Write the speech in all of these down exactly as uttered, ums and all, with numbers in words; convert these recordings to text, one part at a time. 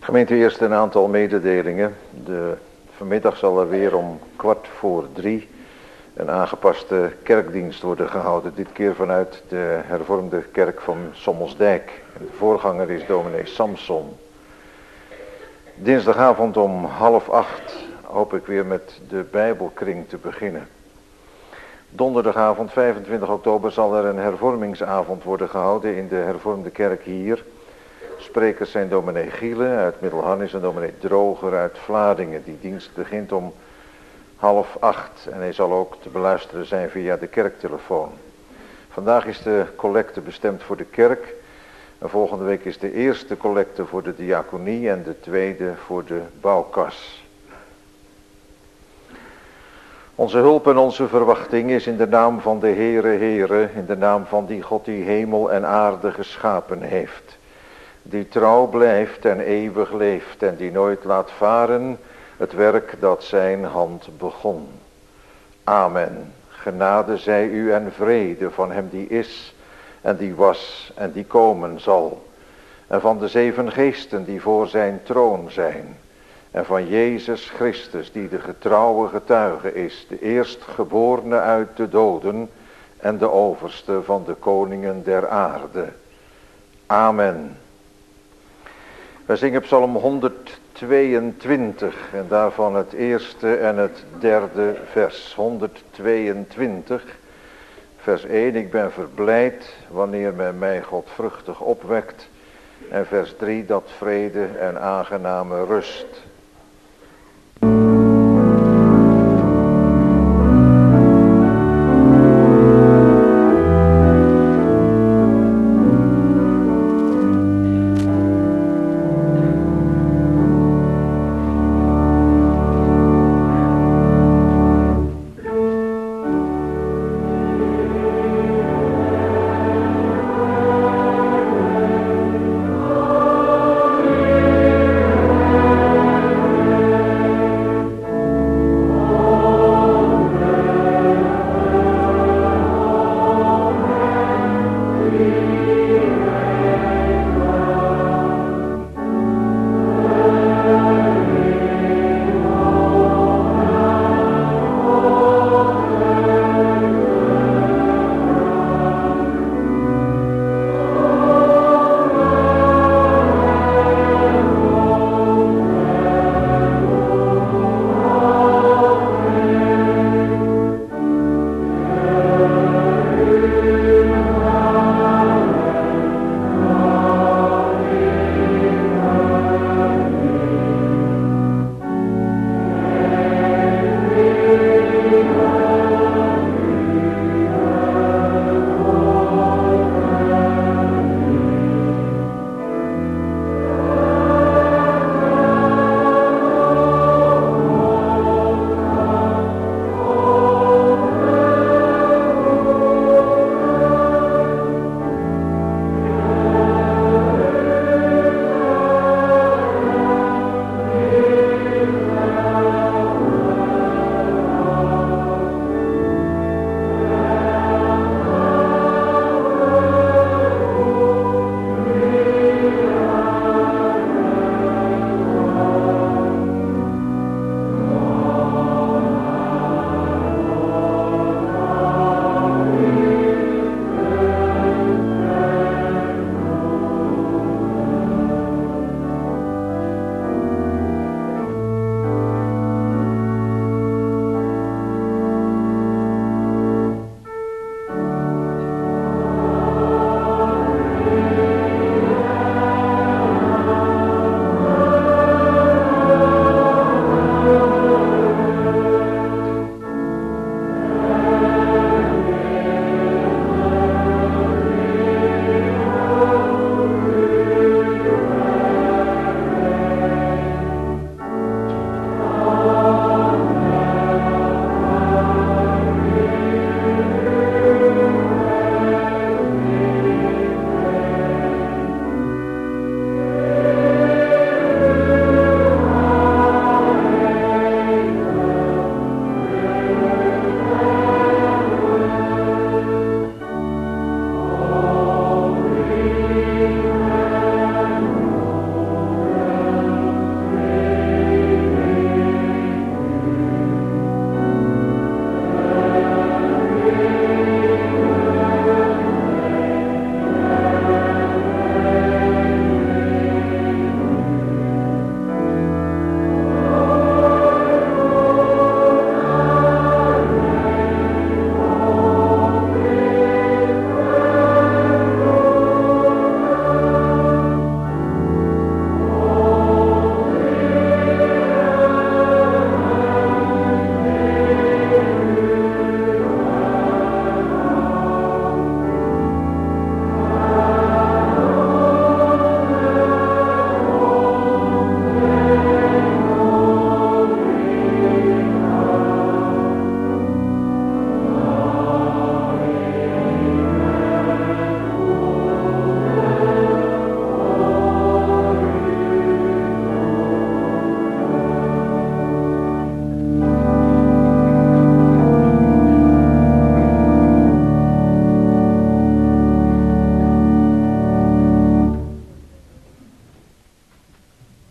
Gemeente, eerst een aantal mededelingen. De, vanmiddag zal er weer om kwart voor drie een aangepaste kerkdienst worden gehouden. Dit keer vanuit de hervormde kerk van Sommelsdijk. De voorganger is dominee Samson. Dinsdagavond om half acht hoop ik weer met de Bijbelkring te beginnen. Donderdagavond vijfentwintig oktober zal er een hervormingsavond worden gehouden in de hervormde kerk hier. Sprekers zijn dominee Giele uit Middelharnis en dominee Droger uit Vlaardingen. Die dienst begint om half acht en hij zal ook te beluisteren zijn via de kerktelefoon. Vandaag is de collecte bestemd voor de kerk. En volgende week is de eerste collecte voor de diaconie en de tweede voor de bouwkas. Onze hulp en onze verwachting is in de naam van de Heere Heere, in de naam van die God die hemel en aarde geschapen heeft. Die trouw blijft en eeuwig leeft en die nooit laat varen het werk dat zijn hand begon. Amen. Genade zij u en vrede van hem die is en die was en die komen zal. En van de zeven geesten die voor zijn troon zijn. En van Jezus Christus die de getrouwe getuige is, de eerstgeborene uit de doden en de overste van de koningen der aarde. Amen. Wij zingen Psalm honderdtweeëntwintig en daarvan het eerste en het derde vers. honderdtweeëntwintig, vers één, ik ben verblijd wanneer men mij godvruchtig opwekt. En vers drie, dat vrede en aangename rust.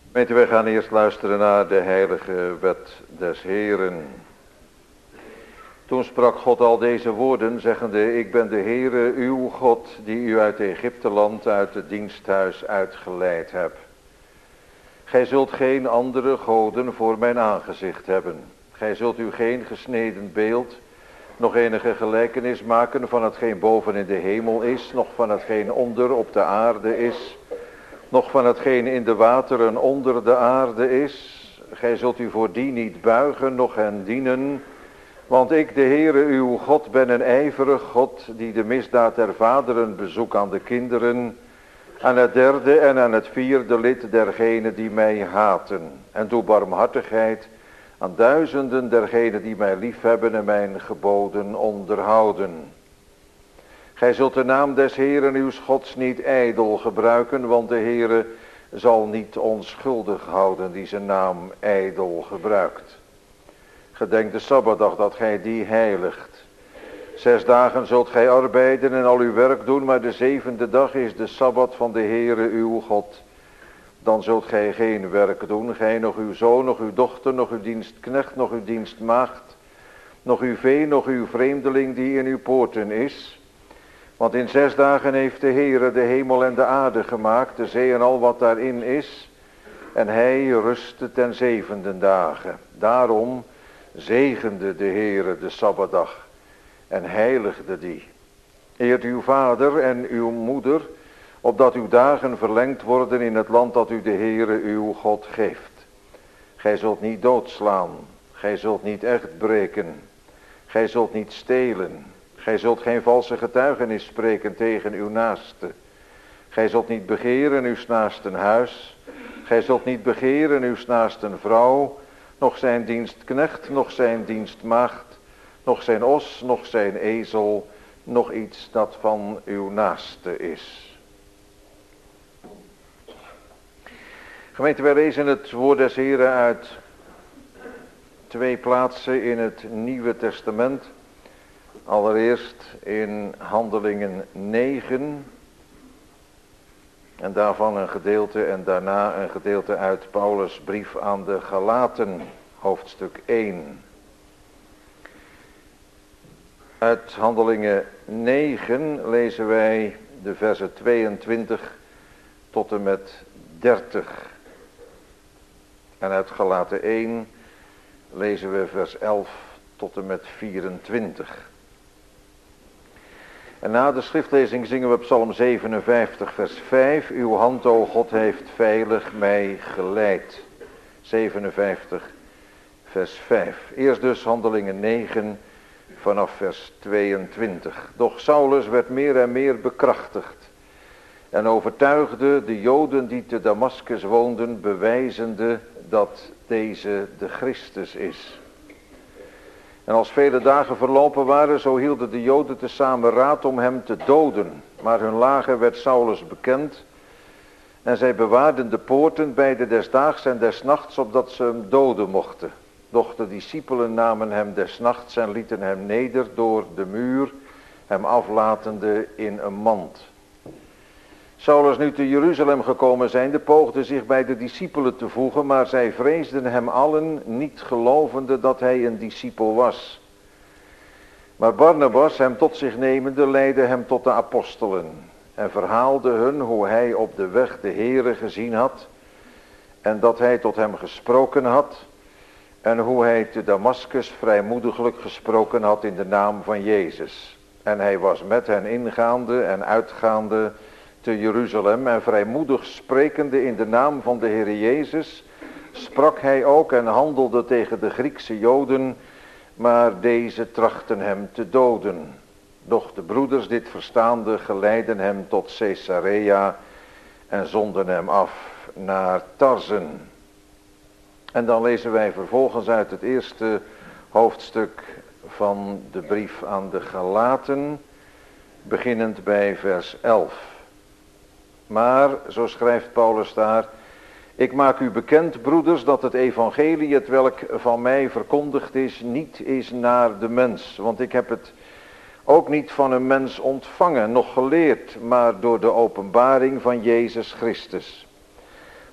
Gemeente, wij gaan eerst luisteren naar de heilige wet des Heeren. Toen sprak God al deze woorden, zeggende: Ik ben de Heere, uw God, die u uit Egypteland, uit het diensthuis uitgeleid heb. Gij zult geen andere goden voor mijn aangezicht hebben. Gij zult u geen gesneden beeld, nog enige gelijkenis maken van hetgeen boven in de hemel is, nog van hetgeen onder op de aarde is, nog van hetgeen in de wateren onder de aarde is. Gij zult u voor die niet buigen, noch hen dienen. Want ik, de Heere uw God, ben een ijverig God, die de misdaad der vaderen bezoekt aan de kinderen, aan het derde en aan het vierde lid dergenen die mij haten. En doe barmhartigheid aan duizenden dergenen die mij liefhebben en mijn geboden onderhouden. Gij zult de naam des Heeren uw Gods niet ijdel gebruiken, want de Heere zal niet onschuldig houden die zijn naam ijdel gebruikt. Gedenk de Sabbatdag dat gij die heiligt. Zes dagen zult gij arbeiden en al uw werk doen, maar de zevende dag is de Sabbat van de Heere uw God. Dan zult gij geen werk doen, gij nog uw zoon, nog uw dochter, nog uw dienstknecht, nog uw dienstmaagd, nog uw vee, nog uw vreemdeling die in uw poorten is. Want in zes dagen heeft de Heere de hemel en de aarde gemaakt, de zee en al wat daarin is. En hij rustte ten zevende dagen. Daarom zegende de Heere de Sabbatdag en heiligde die. Eert uw vader en uw moeder, opdat uw dagen verlengd worden in het land dat u de Heere uw God geeft. Gij zult niet doodslaan, gij zult niet echt breken, gij zult niet stelen, gij zult geen valse getuigenis spreken tegen uw naaste. Gij zult niet begeren uw naasten huis, gij zult niet begeren uw naasten vrouw, nog zijn dienstknecht, nog zijn dienstmaagd, nog zijn os, nog zijn ezel, nog iets dat van uw naaste is. Gemeente, wij lezen het woord des Heren uit twee plaatsen in het Nieuwe Testament. Allereerst in Handelingen negen en daarvan een gedeelte en daarna een gedeelte uit Paulus' brief aan de Galaten, hoofdstuk één. Uit Handelingen negen lezen wij de versen tweeëntwintig tot en met dertig. En uit Galaten één lezen we vers elf tot en met vierentwintig. En na de schriftlezing zingen we Psalm zevenenvijftig vers vijf. Uw hand, o God, heeft veilig mij geleid. zevenenvijftig vers vijf. Eerst dus Handelingen negen vanaf vers tweeëntwintig. Doch Saulus werd meer en meer bekrachtigd en overtuigde de Joden die te Damaskus woonden, bewijzende dat deze de Christus is. En als vele dagen verlopen waren, zo hielden de Joden tezamen raad om hem te doden. Maar hun lager werd Saulus bekend en zij bewaarden de poorten beide des daags en des nachts, opdat ze hem doden mochten. Doch de discipelen namen hem des nachts en lieten hem neder door de muur, hem aflatende in een mand. Saulus nu te Jeruzalem gekomen zijnde, poogde zich bij de discipelen te voegen, maar zij vreesden hem allen, niet gelovende dat hij een discipel was. Maar Barnabas, hem tot zich nemende, leidde hem tot de apostelen en verhaalde hun hoe hij op de weg de Heere gezien had en dat hij tot hem gesproken had en hoe hij te Damaskus vrijmoediglijk gesproken had in de naam van Jezus. En hij was met hen ingaande en uitgaande te Jeruzalem en vrijmoedig sprekende in de naam van de Heer Jezus, sprak hij ook en handelde tegen de Griekse Joden, maar deze trachten hem te doden. Doch de broeders dit verstaande geleidden hem tot Caesarea en zonden hem af naar Tarsen. En dan lezen wij vervolgens uit het eerste hoofdstuk van de brief aan de Galaten, beginnend bij vers elf. Maar, zo schrijft Paulus daar, ik maak u bekend, broeders, dat het evangelie, het welk van mij verkondigd is, niet is naar de mens. Want ik heb het ook niet van een mens ontvangen, noch geleerd, maar door de openbaring van Jezus Christus.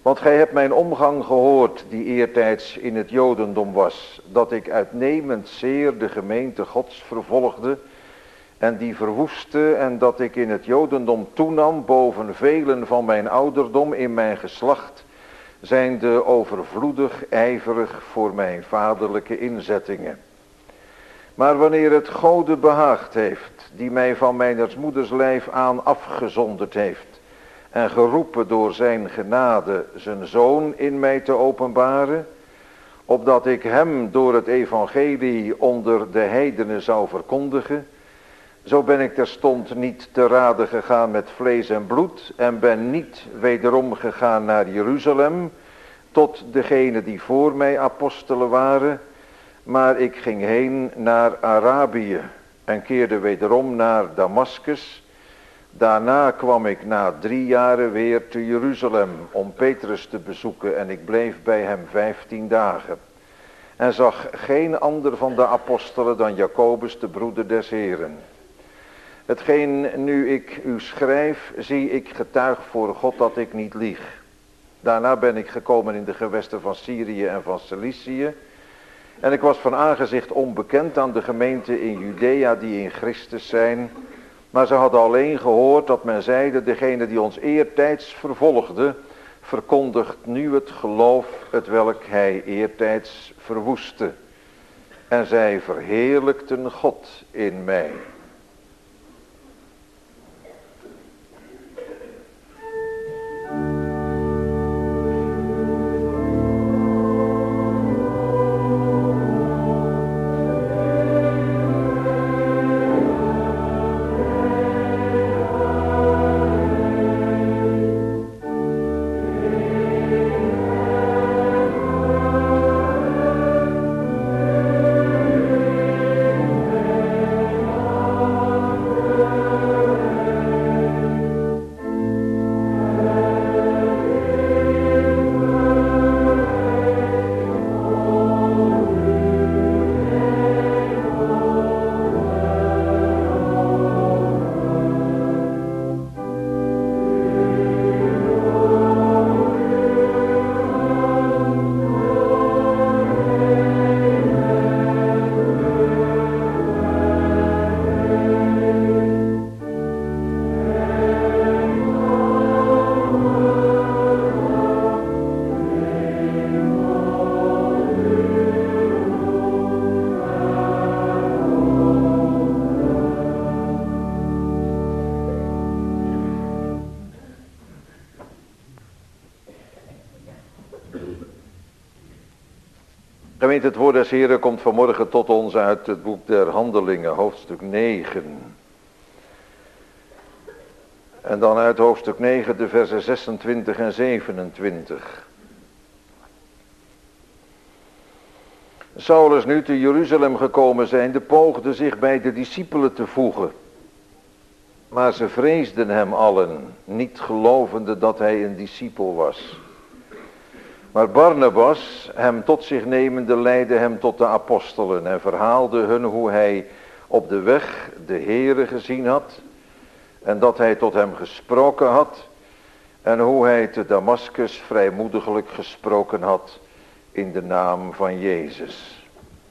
Want gij hebt mijn omgang gehoord die eertijds in het Jodendom was, dat ik uitnemend zeer de gemeente Gods vervolgde en die verwoestte, en dat ik in het Jodendom toenam boven velen van mijn ouderdom in mijn geslacht, zijnde overvloedig ijverig voor mijn vaderlijke inzettingen. Maar wanneer het Gode behaagd heeft, die mij van mijners moeders lijf aan afgezonderd heeft, en geroepen door zijn genade zijn zoon in mij te openbaren, opdat ik hem door het evangelie onder de heidenen zou verkondigen, zo ben ik terstond niet te rade gegaan met vlees en bloed en ben niet wederom gegaan naar Jeruzalem tot degene die voor mij apostelen waren, maar ik ging heen naar Arabië en keerde wederom naar Damaskus. Daarna kwam ik na drie jaren weer te Jeruzalem om Petrus te bezoeken en ik bleef bij hem vijftien dagen. En zag geen ander van de apostelen dan Jacobus, de broeder des Heren. Hetgeen nu ik u schrijf, zie ik getuig voor God dat ik niet lieg. Daarna ben ik gekomen in de gewesten van Syrië en van Cilicië. En ik was van aangezicht onbekend aan de gemeente in Judea die in Christus zijn. Maar ze hadden alleen gehoord dat men zeide, degene die ons eertijds vervolgde, verkondigt nu het geloof het welk hij eertijds verwoestte. En zij verheerlijkten God in mij. Gemeente, het woord des Heren komt vanmorgen tot ons uit het boek der Handelingen, hoofdstuk negen. En dan uit hoofdstuk negen de versen zesentwintig en zevenentwintig. Saulus nu te Jeruzalem gekomen zijnde poogde zich bij de discipelen te voegen. Maar ze vreesden hem allen, niet gelovende dat hij een discipel was. Maar Barnabas, hem tot zich nemende, leidde hem tot de apostelen en verhaalde hun hoe hij op de weg de Heere gezien had en dat hij tot hem gesproken had en hoe hij te Damaskus vrijmoediglijk gesproken had in de naam van Jezus.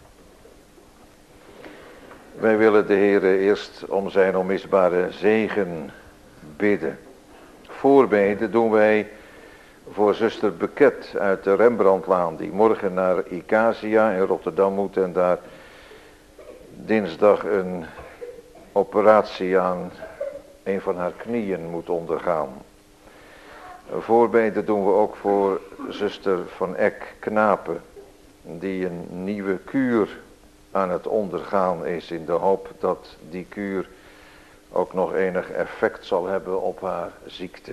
Wij willen de Heere eerst om zijn onmisbare zegen bidden. Voorbeden doen wij voor zuster Beket uit de Rembrandtlaan, die morgen naar Icasia in Rotterdam moet en daar dinsdag een operatie aan een van haar knieën moet ondergaan. Voorbeden doen we ook voor zuster Van Eck Knapen, die een nieuwe kuur aan het ondergaan is, in de hoop dat die kuur ook nog enig effect zal hebben op haar ziekte.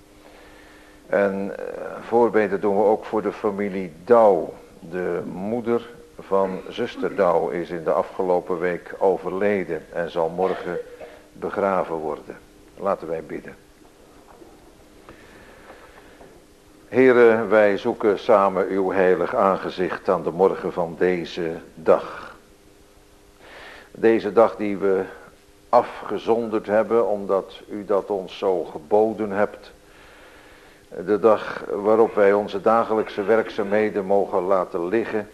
En uh, voorbeden doen we ook voor de familie Douw. De moeder van zuster Douw is in de afgelopen week overleden en zal morgen begraven worden. Laten wij bidden. Here, wij zoeken samen uw heilig aangezicht aan de morgen van deze dag. Deze dag die we afgezonderd hebben, omdat u dat ons zo geboden hebt. De dag waarop wij onze dagelijkse werkzaamheden mogen laten liggen.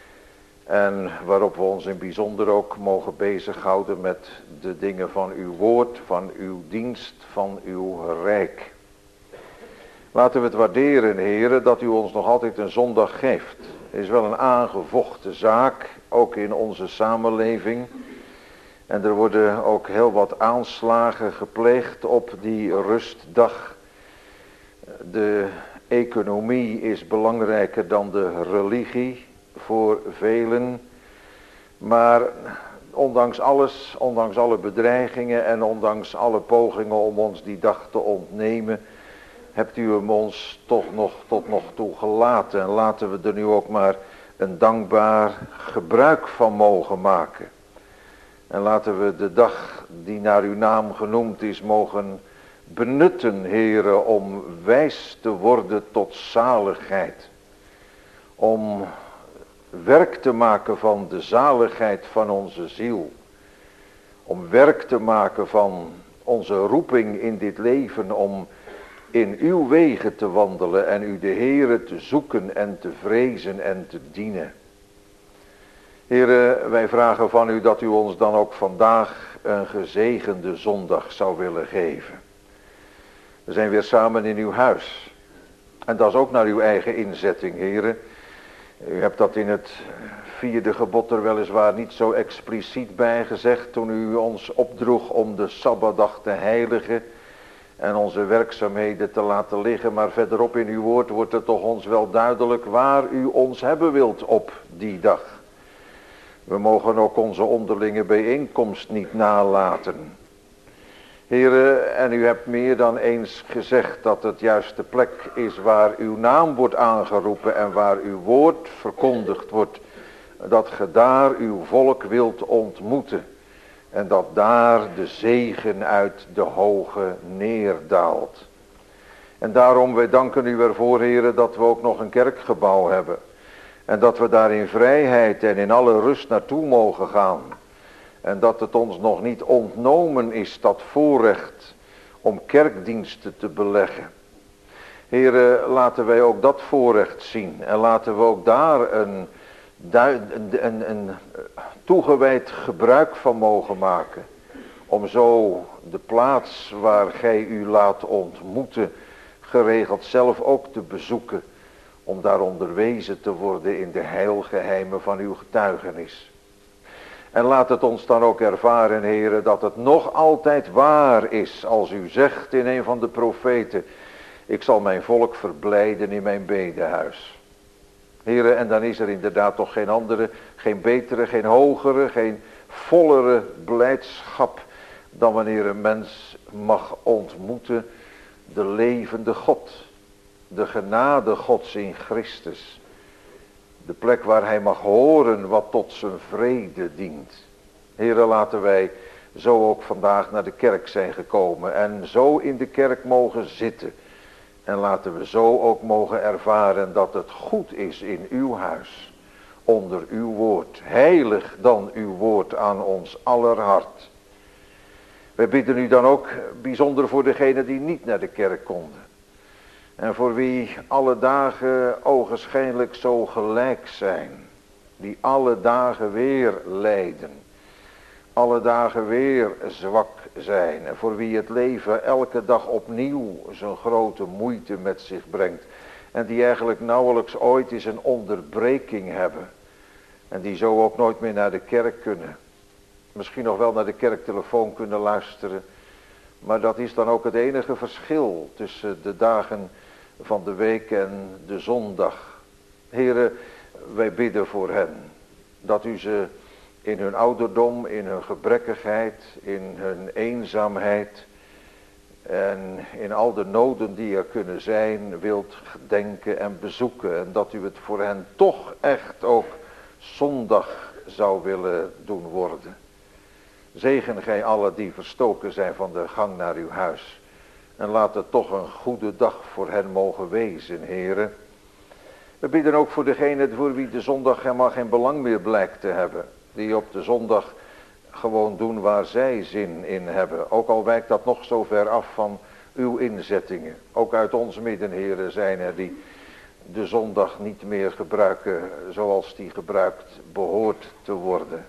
En waarop we ons in bijzonder ook mogen bezighouden met de dingen van uw woord, van uw dienst, van uw rijk. Laten we het waarderen, heren, dat u ons nog altijd een zondag geeft. Het is wel een aangevochten zaak, ook in onze samenleving. En er worden ook heel wat aanslagen gepleegd op die rustdag. De economie is belangrijker dan de religie voor velen. Maar ondanks alles, ondanks alle bedreigingen en ondanks alle pogingen om ons die dag te ontnemen, hebt u hem ons toch nog tot nog toe gelaten. En laten we er nu ook maar een dankbaar gebruik van mogen maken. En laten we de dag die naar uw naam genoemd is mogen benutten, heren, om wijs te worden tot zaligheid. Om werk te maken van de zaligheid van onze ziel. Om werk te maken van onze roeping in dit leven, om in uw wegen te wandelen en u de Heere te zoeken en te vrezen en te dienen. Heere, wij vragen van u dat u ons dan ook vandaag een gezegende zondag zou willen geven. We zijn weer samen in uw huis. En dat is ook naar uw eigen inzetting, Heere. U hebt dat in het vierde gebod er weliswaar niet zo expliciet bij gezegd toen u ons opdroeg om de Sabbatdag te heiligen en onze werkzaamheden te laten liggen. Maar verderop in uw woord wordt het toch ons wel duidelijk waar u ons hebben wilt op die dag. We mogen ook onze onderlinge bijeenkomst niet nalaten. Here, en u hebt meer dan eens gezegd dat het juist de plek is waar uw naam wordt aangeroepen en waar uw woord verkondigd wordt. Dat ge daar uw volk wilt ontmoeten. En dat daar de zegen uit de hoge neerdaalt. En daarom, wij danken u ervoor, heren, dat we ook nog een kerkgebouw hebben. En dat we daar in vrijheid en in alle rust naartoe mogen gaan. En dat het ons nog niet ontnomen is, dat voorrecht om kerkdiensten te beleggen. Heren, laten wij ook dat voorrecht zien. En laten we ook daar een, een, een, een toegewijd gebruik van mogen maken. Om zo de plaats waar gij u laat ontmoeten, geregeld zelf ook te bezoeken. Om daar onderwezen te worden in de heilgeheimen van uw getuigenis. En laat het ons dan ook ervaren, heren, dat het nog altijd waar is als u zegt in een van de profeten: ik zal mijn volk verblijden in mijn bedehuis. Heren, en dan is er inderdaad toch geen andere, geen betere, geen hogere, geen vollere blijdschap dan wanneer een mens mag ontmoeten de levende God. De genade Gods in Christus. De plek waar hij mag horen wat tot zijn vrede dient. Heren, laten wij zo ook vandaag naar de kerk zijn gekomen. En zo in de kerk mogen zitten. En laten we zo ook mogen ervaren dat het goed is in uw huis. Onder uw woord. Heilig dan uw woord aan ons aller hart. Wij bidden u dan ook bijzonder voor degenen die niet naar de kerk konden. En voor wie alle dagen ogenschijnlijk zo gelijk zijn. Die alle dagen weer lijden. Alle dagen weer zwak zijn. En voor wie het leven elke dag opnieuw zo'n grote moeite met zich brengt. En die eigenlijk nauwelijks ooit eens een onderbreking hebben. En die zo ook nooit meer naar de kerk kunnen. Misschien nog wel naar de kerktelefoon kunnen luisteren. Maar dat is dan ook het enige verschil tussen de dagen van de week en de zondag. Heren, wij bidden voor hen. Dat u ze in hun ouderdom, in hun gebrekkigheid, in hun eenzaamheid en in al de noden die er kunnen zijn, wilt gedenken en bezoeken. En dat u het voor hen toch echt ook zondag zou willen doen worden. Zegen gij allen die verstoken zijn van de gang naar uw huis. En laat het toch een goede dag voor hen mogen wezen, heren. We bidden ook voor degene voor wie de zondag helemaal geen belang meer blijkt te hebben. Die op de zondag gewoon doen waar zij zin in hebben. Ook al wijkt dat nog zo ver af van uw inzettingen. Ook uit ons midden, heren, zijn er die de zondag niet meer gebruiken zoals die gebruikt behoort te worden.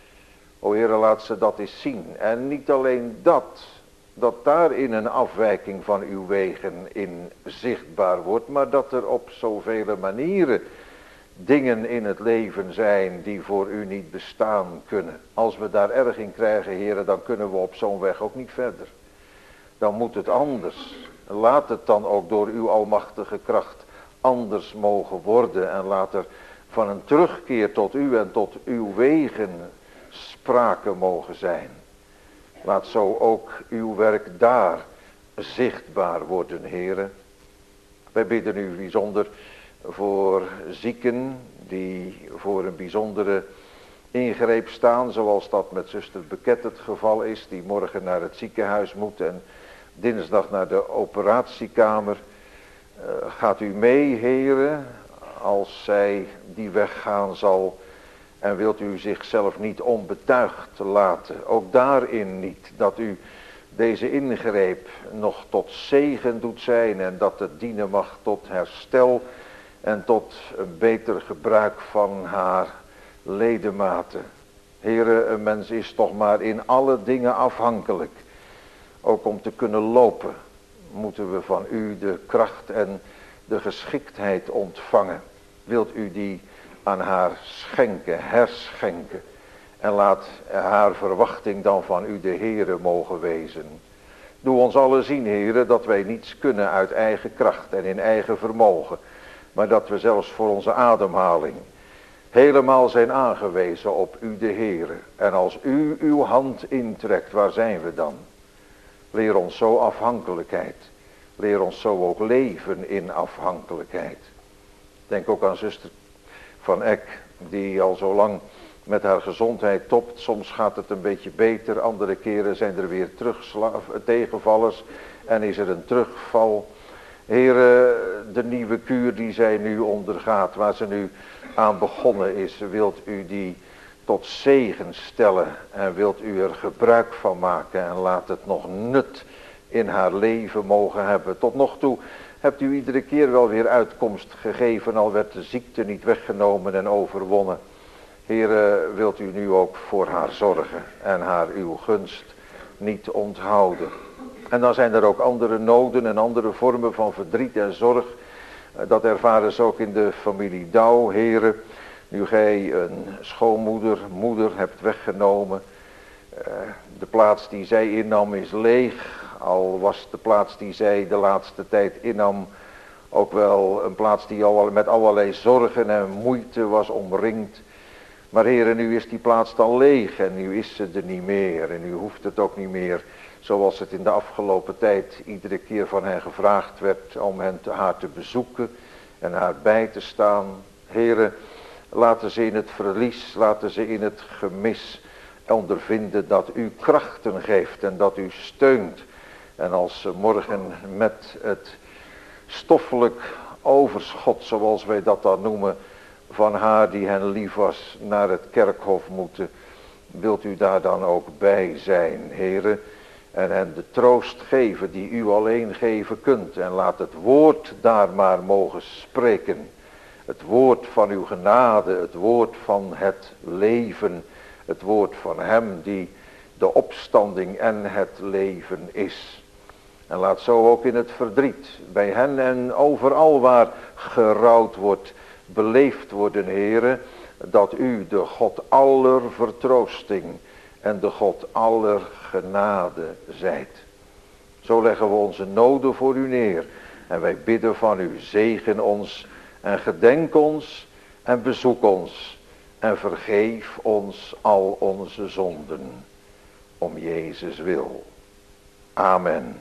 O Heere, laat ze dat eens zien. En niet alleen dat, dat daarin een afwijking van uw wegen in zichtbaar wordt, maar dat er op zoveel manieren dingen in het leven zijn die voor u niet bestaan kunnen. Als we daar erg in krijgen, Heere, dan kunnen we op zo'n weg ook niet verder. Dan moet het anders. Laat het dan ook door uw almachtige kracht anders mogen worden. En laat er van een terugkeer tot u en tot uw wegen sprake mogen zijn. Laat zo ook uw werk daar zichtbaar worden, Heere. Wij bidden u bijzonder voor zieken die voor een bijzondere ingreep staan, zoals dat met zuster Beket het geval is, die morgen naar het ziekenhuis moet en dinsdag naar de operatiekamer. Uh, gaat u mee, Heere, als zij die weg gaan zal, en wilt u zichzelf niet onbetuigd laten, ook daarin niet, dat u deze ingreep nog tot zegen doet zijn en dat het dienen mag tot herstel en tot een beter gebruik van haar ledematen. Heere, een mens is toch maar in alle dingen afhankelijk. Ook om te kunnen lopen moeten we van u de kracht en de geschiktheid ontvangen. Wilt u die aan haar schenken, herschenken. En laat haar verwachting dan van u de Heere mogen wezen. Doe ons allen zien, Heere, dat wij niets kunnen uit eigen kracht en in eigen vermogen. Maar dat we zelfs voor onze ademhaling helemaal zijn aangewezen op u de Heere. En als u uw hand intrekt, waar zijn we dan? Leer ons zo afhankelijkheid. Leer ons zo ook leven in afhankelijkheid. Denk ook aan zuster Van Eck, die al zo lang met haar gezondheid topt. Soms gaat het een beetje beter, andere keren zijn er weer tegenvallers en is er een terugval. Heere, de nieuwe kuur die zij nu ondergaat, waar ze nu aan begonnen is, wilt u die tot zegen stellen en wilt u er gebruik van maken en laat het nog nut in haar leven mogen hebben. Tot nog toe hebt u iedere keer wel weer uitkomst gegeven, al werd de ziekte niet weggenomen en overwonnen. Heere, wilt u nu ook voor haar zorgen en haar uw gunst niet onthouden. En dan zijn er ook andere noden en andere vormen van verdriet en zorg. Dat ervaren ze ook in de familie Douw, Heere. Nu gij een schoonmoeder, moeder hebt weggenomen. De plaats die zij innam is leeg. Al was de plaats die zij de laatste tijd innam ook wel een plaats die al met allerlei zorgen en moeite was omringd. Maar Heere, nu is die plaats dan leeg en nu is ze er niet meer. En nu hoeft het ook niet meer zoals het in de afgelopen tijd iedere keer van hen gevraagd werd om hen te, haar te bezoeken en haar bij te staan. Heere, laten ze in het verlies, laten ze in het gemis ondervinden dat u krachten geeft en dat u steunt. En als ze morgen met het stoffelijk overschot, zoals wij dat dan noemen, van haar die hen lief was, naar het kerkhof moeten, wilt u daar dan ook bij zijn, Heere, en hen de troost geven die u alleen geven kunt. En laat het woord daar maar mogen spreken. Het woord van uw genade, het woord van het leven, het woord van hem die de opstanding en het leven is. En laat zo ook in het verdriet, bij hen en overal waar gerouwd wordt, beleefd worden, Heere, dat u de God aller vertroosting en de God aller genade zijt. Zo leggen we onze noden voor u neer en wij bidden van u, zegen ons en gedenk ons en bezoek ons en vergeef ons al onze zonden, om Jezus wil. Amen.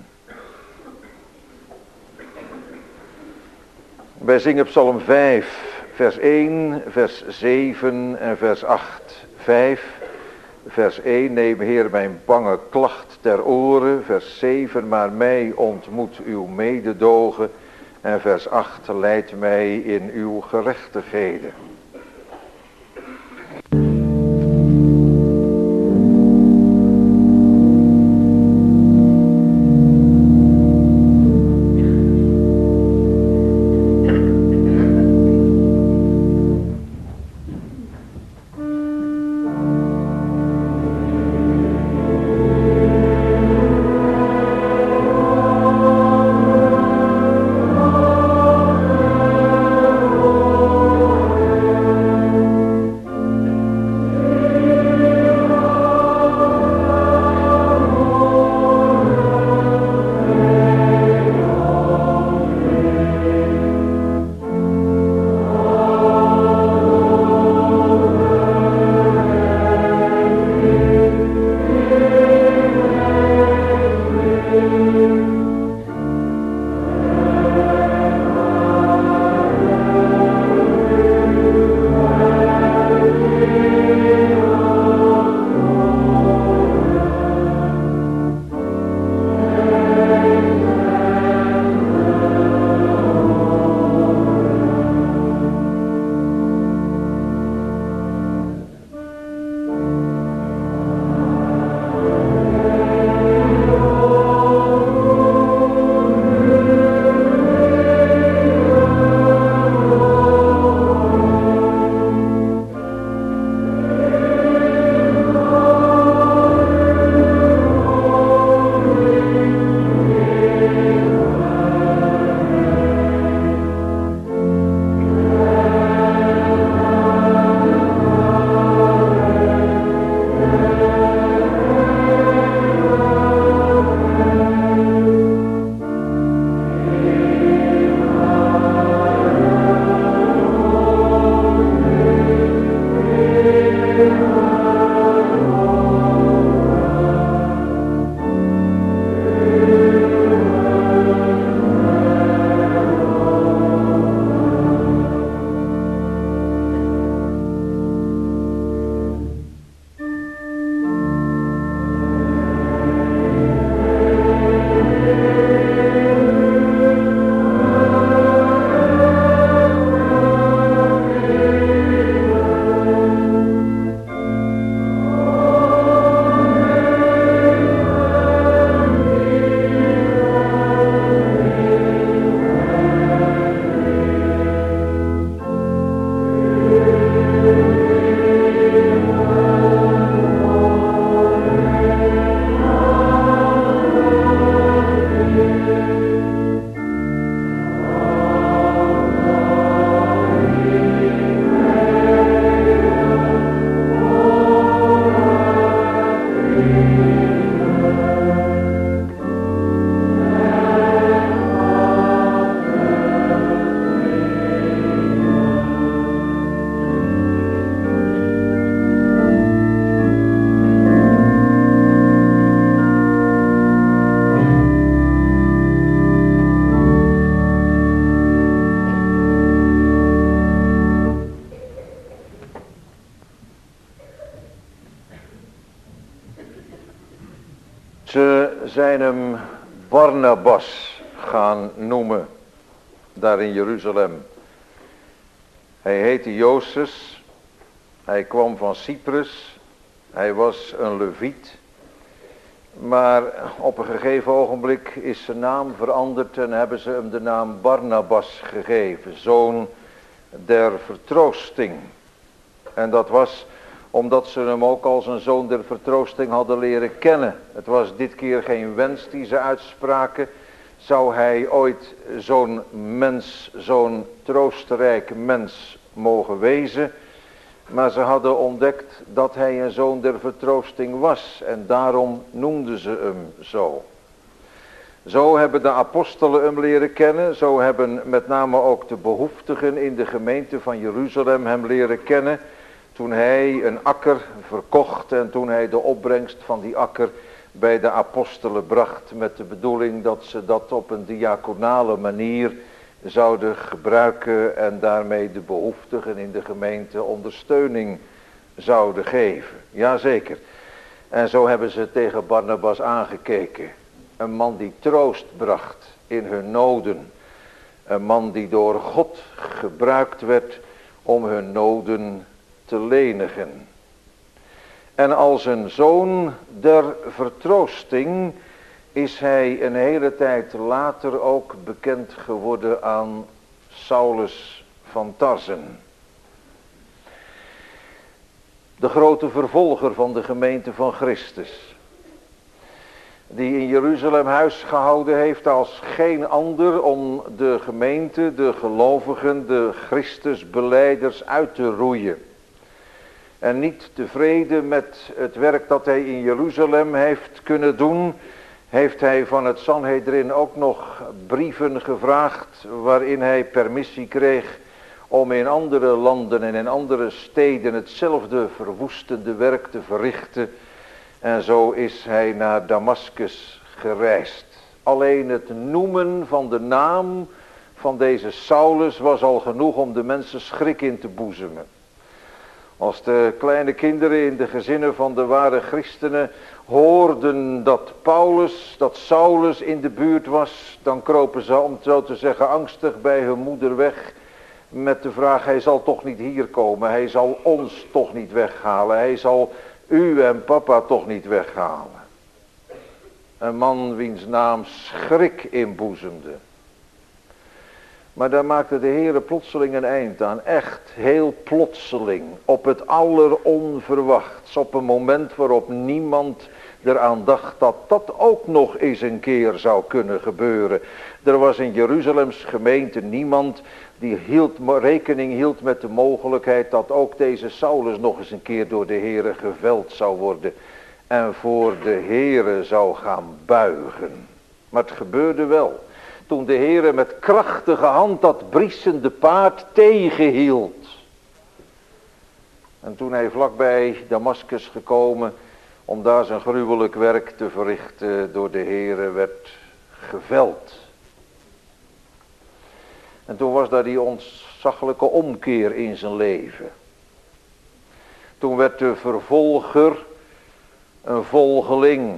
Wij zingen Psalm vijf, vers één, vers zeven en vers acht. vijf, vers één, neem Heer mijn bange klacht ter oren. Vers zeven, maar mij ontmoet uw mededogen. En vers acht, leid mij in uw gerechtigheden. zijn hem Barnabas gaan noemen, daar in Jeruzalem. Hij heette Jozef, hij kwam van Cyprus, hij was een leviet. Maar op een gegeven ogenblik is zijn naam veranderd en hebben ze hem de naam Barnabas gegeven, zoon der vertroosting. En dat was omdat ze hem ook als een zoon der vertroosting hadden leren kennen. Het was dit keer geen wens die ze uitspraken. Zou hij ooit zo'n mens, zo'n troostrijk mens mogen wezen? Maar ze hadden ontdekt dat hij een zoon der vertroosting was. En daarom noemden ze hem zo. Zo hebben de apostelen hem leren kennen. Zo hebben met name ook de behoeftigen in de gemeente van Jeruzalem hem leren kennen. Toen hij een akker verkocht en toen hij de opbrengst van die akker bij de apostelen bracht. Met de bedoeling dat ze dat op een diaconale manier zouden gebruiken en daarmee de behoeftigen in de gemeente ondersteuning zouden geven. Jazeker. En zo hebben ze tegen Barnabas aangekeken. Een man die troost bracht in hun noden. Een man die door God gebruikt werd om hun noden te lenigen. En als een zoon der vertroosting is hij een hele tijd later ook bekend geworden aan Saulus van Tarsen. De grote vervolger van de gemeente van Christus. Die in Jeruzalem huis gehouden heeft als geen ander om de gemeente, de gelovigen, de Christusbelijders uit te roeien. En niet tevreden met het werk dat hij in Jeruzalem heeft kunnen doen, heeft hij van het Sanhedrin ook nog brieven gevraagd waarin hij permissie kreeg om in andere landen en in andere steden hetzelfde verwoestende werk te verrichten. En zo is hij naar Damaskus gereisd. Alleen het noemen van de naam van deze Saulus was al genoeg om de mensen schrik in te boezemen. Als de kleine kinderen in de gezinnen van de ware christenen hoorden dat Paulus, dat Saulus in de buurt was, dan kropen ze, om het zo te zeggen, angstig bij hun moeder weg met de vraag: hij zal toch niet hier komen, hij zal ons toch niet weghalen, hij zal u en papa toch niet weghalen. Een man wiens naam schrik inboezemde. Maar daar maakte de Heere plotseling een eind aan. Echt heel plotseling. Op het alleronverwachts. Op een moment waarop niemand eraan dacht dat dat ook nog eens een keer zou kunnen gebeuren. Er was in Jeruzalems gemeente niemand die hield, rekening hield met de mogelijkheid dat ook deze Saulus nog eens een keer door de Heere geveld zou worden. En voor de Heere zou gaan buigen. Maar het gebeurde wel. Toen de Heere met krachtige hand dat briesende paard tegenhield. En toen hij vlakbij Damaskus gekomen om daar zijn gruwelijk werk te verrichten, door de Heere werd geveld. En toen was daar die ontzaglijke omkeer in zijn leven. Toen werd de vervolger een volgeling.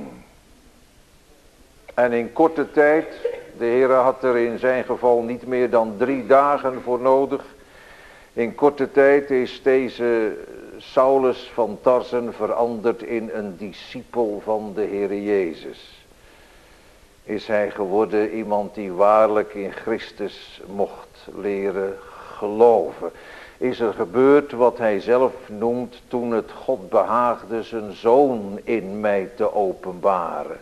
En in korte tijd, de Heere had er in zijn geval niet meer dan drie dagen voor nodig. In korte tijd is deze Saulus van Tarsen veranderd in een discipel van de Heere Jezus. Is hij geworden iemand die waarlijk in Christus mocht leren geloven. Is er gebeurd wat hij zelf noemt: toen het God behaagde zijn zoon in mij te openbaren.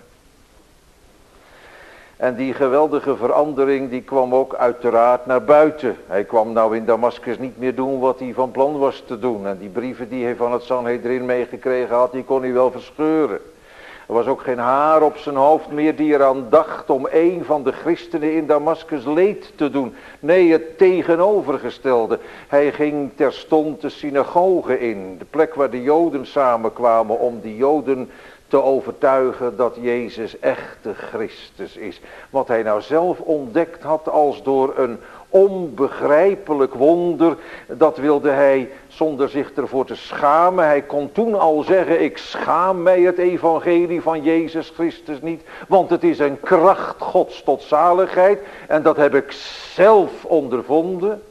En die geweldige verandering die kwam ook uiteraard naar buiten. Hij kwam nou in Damaskus niet meer doen wat hij van plan was te doen. En die brieven die hij van het Sanhedrin meegekregen had, die kon hij wel verscheuren. Er was ook geen haar op zijn hoofd meer die eraan dacht om een van de christenen in Damaskus leed te doen. Nee, het tegenovergestelde. Hij ging terstond de synagoge in, de plek waar de Joden samenkwamen, om die Joden te overtuigen dat Jezus echt de Christus is. Wat hij nou zelf ontdekt had als door een onbegrijpelijk wonder. Dat wilde hij zonder zich ervoor te schamen. Hij kon toen al zeggen, ik schaam mij het evangelie van Jezus Christus niet. Want het is een kracht Gods tot zaligheid. En dat heb ik zelf ondervonden.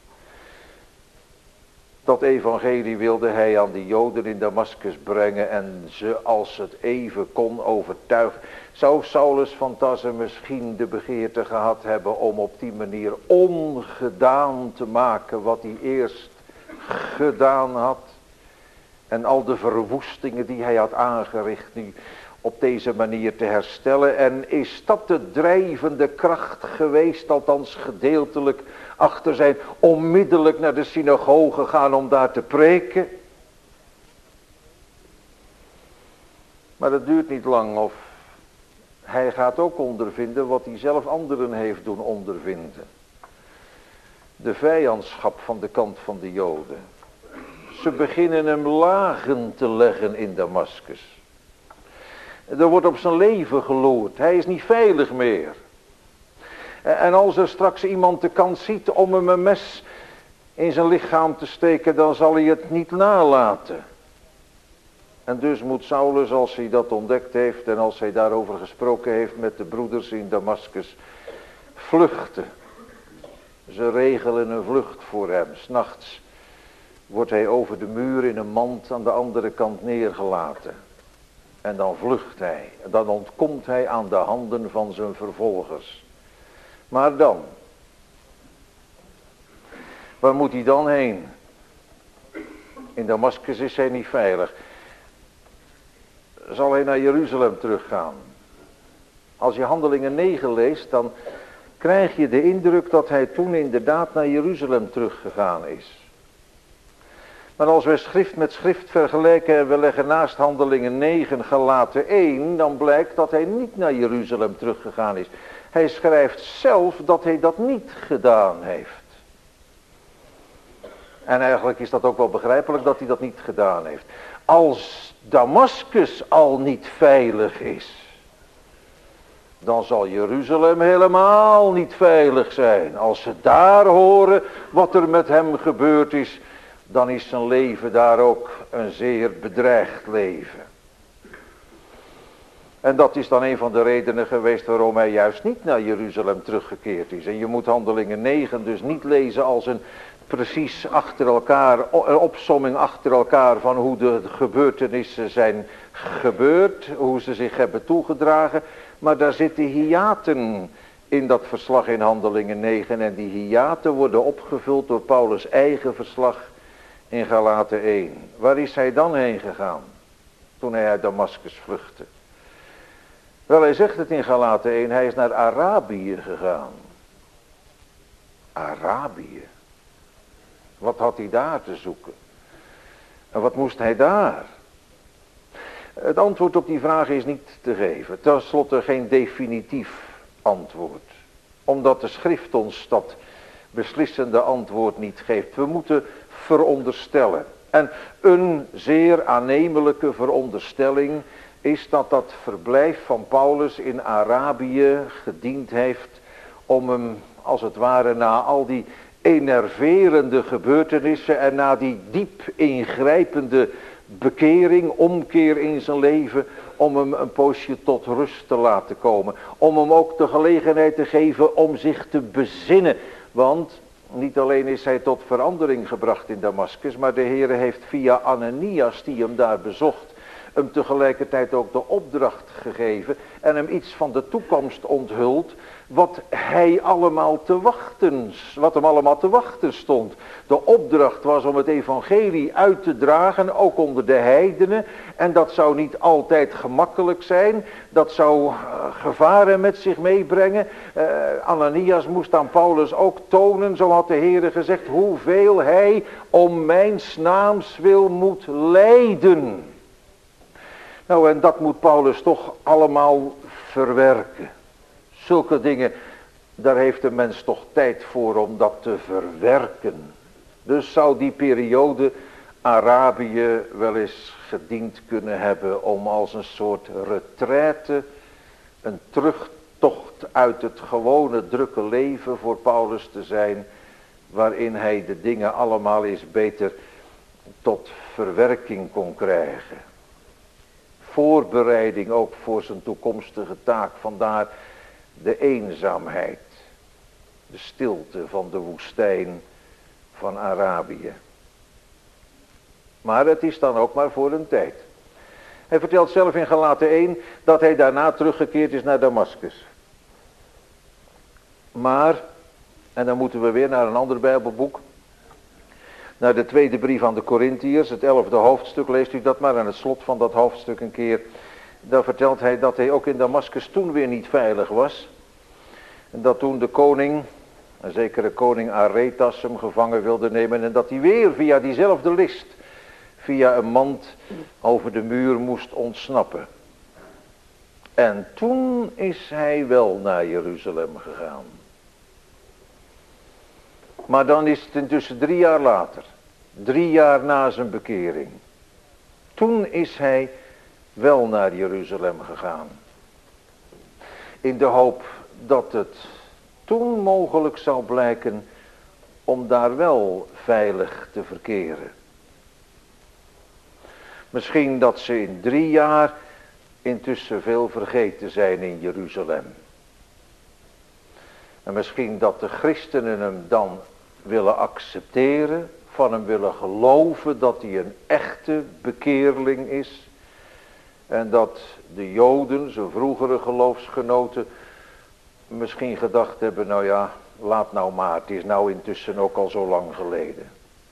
Dat evangelie wilde hij aan de Joden in Damaskus brengen en ze als het even kon overtuigen. Zou Saulus van Tarse misschien de begeerte gehad hebben om op die manier ongedaan te maken wat hij eerst gedaan had? En al de verwoestingen die hij had aangericht nu op deze manier te herstellen. En is dat de drijvende kracht geweest, althans gedeeltelijk, achter zijn onmiddellijk naar de synagoge gaan om daar te preken? Maar dat duurt niet lang of hij gaat ook ondervinden wat hij zelf anderen heeft doen ondervinden. De vijandschap van de kant van de Joden. Ze beginnen hem lagen te leggen in Damaskus. Er wordt op zijn leven geloerd. Hij is niet veilig meer. En als er straks iemand de kans ziet om hem een mes in zijn lichaam te steken, dan zal hij het niet nalaten. En dus moet Saulus, als hij dat ontdekt heeft en als hij daarover gesproken heeft met de broeders in Damaskus, vluchten. Ze regelen een vlucht voor hem. 's Nachts wordt hij over de muur in een mand aan de andere kant neergelaten. En dan vlucht hij. Dan ontkomt hij aan de handen van zijn vervolgers. Maar dan? Waar moet hij dan heen? In Damaskus is hij niet veilig. Zal hij naar Jeruzalem teruggaan? Als je Handelingen negen leest, dan krijg je de indruk dat hij toen inderdaad naar Jeruzalem teruggegaan is. Maar als we schrift met schrift vergelijken en we leggen naast Handelingen negen Galaten één, dan blijkt dat hij niet naar Jeruzalem teruggegaan is. Hij schrijft zelf dat hij dat niet gedaan heeft. En eigenlijk is dat ook wel begrijpelijk dat hij dat niet gedaan heeft. Als Damaskus al niet veilig is, dan zal Jeruzalem helemaal niet veilig zijn. Als ze daar horen wat er met hem gebeurd is, dan is zijn leven daar ook een zeer bedreigd leven. En dat is dan een van de redenen geweest waarom hij juist niet naar Jeruzalem teruggekeerd is. En je moet Handelingen negen dus niet lezen als een precies achter elkaar, een opsomming achter elkaar van hoe de gebeurtenissen zijn gebeurd, hoe ze zich hebben toegedragen. Maar daar zitten hiaten in dat verslag in Handelingen negen en die hiaten worden opgevuld door Paulus' eigen verslag in Galaten één. Waar is hij dan heen gegaan toen hij uit Damaskus vluchtte? Wel, hij zegt het in Galaten één, hij is naar Arabië gegaan. Arabië? Wat had hij daar te zoeken? En wat moest hij daar? Het antwoord op die vraag is niet te geven. Ten slotte geen definitief antwoord. Omdat de schrift ons dat beslissende antwoord niet geeft. We moeten veronderstellen. En een zeer aannemelijke veronderstelling is dat dat verblijf van Paulus in Arabië gediend heeft om hem als het ware na al die enerverende gebeurtenissen en na die diep ingrijpende bekering, omkeer in zijn leven, om hem een poosje tot rust te laten komen. Om hem ook de gelegenheid te geven om zich te bezinnen. Want niet alleen is hij tot verandering gebracht in Damaskus, maar de Heere heeft via Ananias, die hem daar bezocht, hem tegelijkertijd ook de opdracht gegeven en hem iets van de toekomst onthuld, wat hij allemaal te wachten, wat hem allemaal te wachten stond. De opdracht was om het evangelie uit te dragen, ook onder de heidenen, en dat zou niet altijd gemakkelijk zijn, dat zou uh, gevaren met zich meebrengen. Uh, Ananias moest aan Paulus ook tonen, zo had de Heere gezegd, hoeveel hij om mijns naams wil moet lijden. Nou, en dat moet Paulus toch allemaal verwerken. Zulke dingen, daar heeft de mens toch tijd voor om dat te verwerken. Dus zou die periode Arabië wel eens gediend kunnen hebben om als een soort retraite, een tocht uit het gewone drukke leven voor Paulus te zijn, waarin hij de dingen allemaal eens beter tot verwerking kon krijgen. Voorbereiding ook voor zijn toekomstige taak, vandaar de eenzaamheid, de stilte van de woestijn van Arabië. Maar het is dan ook maar voor een tijd. Hij vertelt zelf in Galaten één dat hij daarna teruggekeerd is naar Damaskus. Maar, en dan moeten we weer naar een ander Bijbelboek, naar de tweede brief aan de Korintiërs, het elfde hoofdstuk, leest u dat maar aan het slot van dat hoofdstuk een keer. Daar vertelt hij dat hij ook in Damaskus toen weer niet veilig was. En dat toen de koning, een zekere koning Aretas, hem gevangen wilde nemen. En dat hij weer via diezelfde list, via een mand over de muur moest ontsnappen. En toen is hij wel naar Jeruzalem gegaan. Maar dan is het intussen drie jaar later. Drie jaar na zijn bekering. Toen is hij wel naar Jeruzalem gegaan. In de hoop dat het toen mogelijk zou blijken om daar wel veilig te verkeren. Misschien dat ze in drie jaar intussen veel vergeten zijn in Jeruzalem. En misschien dat de christenen hem dan willen accepteren, van hem willen geloven dat hij een echte bekeerling is. En dat de Joden, zijn vroegere geloofsgenoten, misschien gedacht hebben, nou ja, laat nou maar, het is nou intussen ook al zo lang geleden.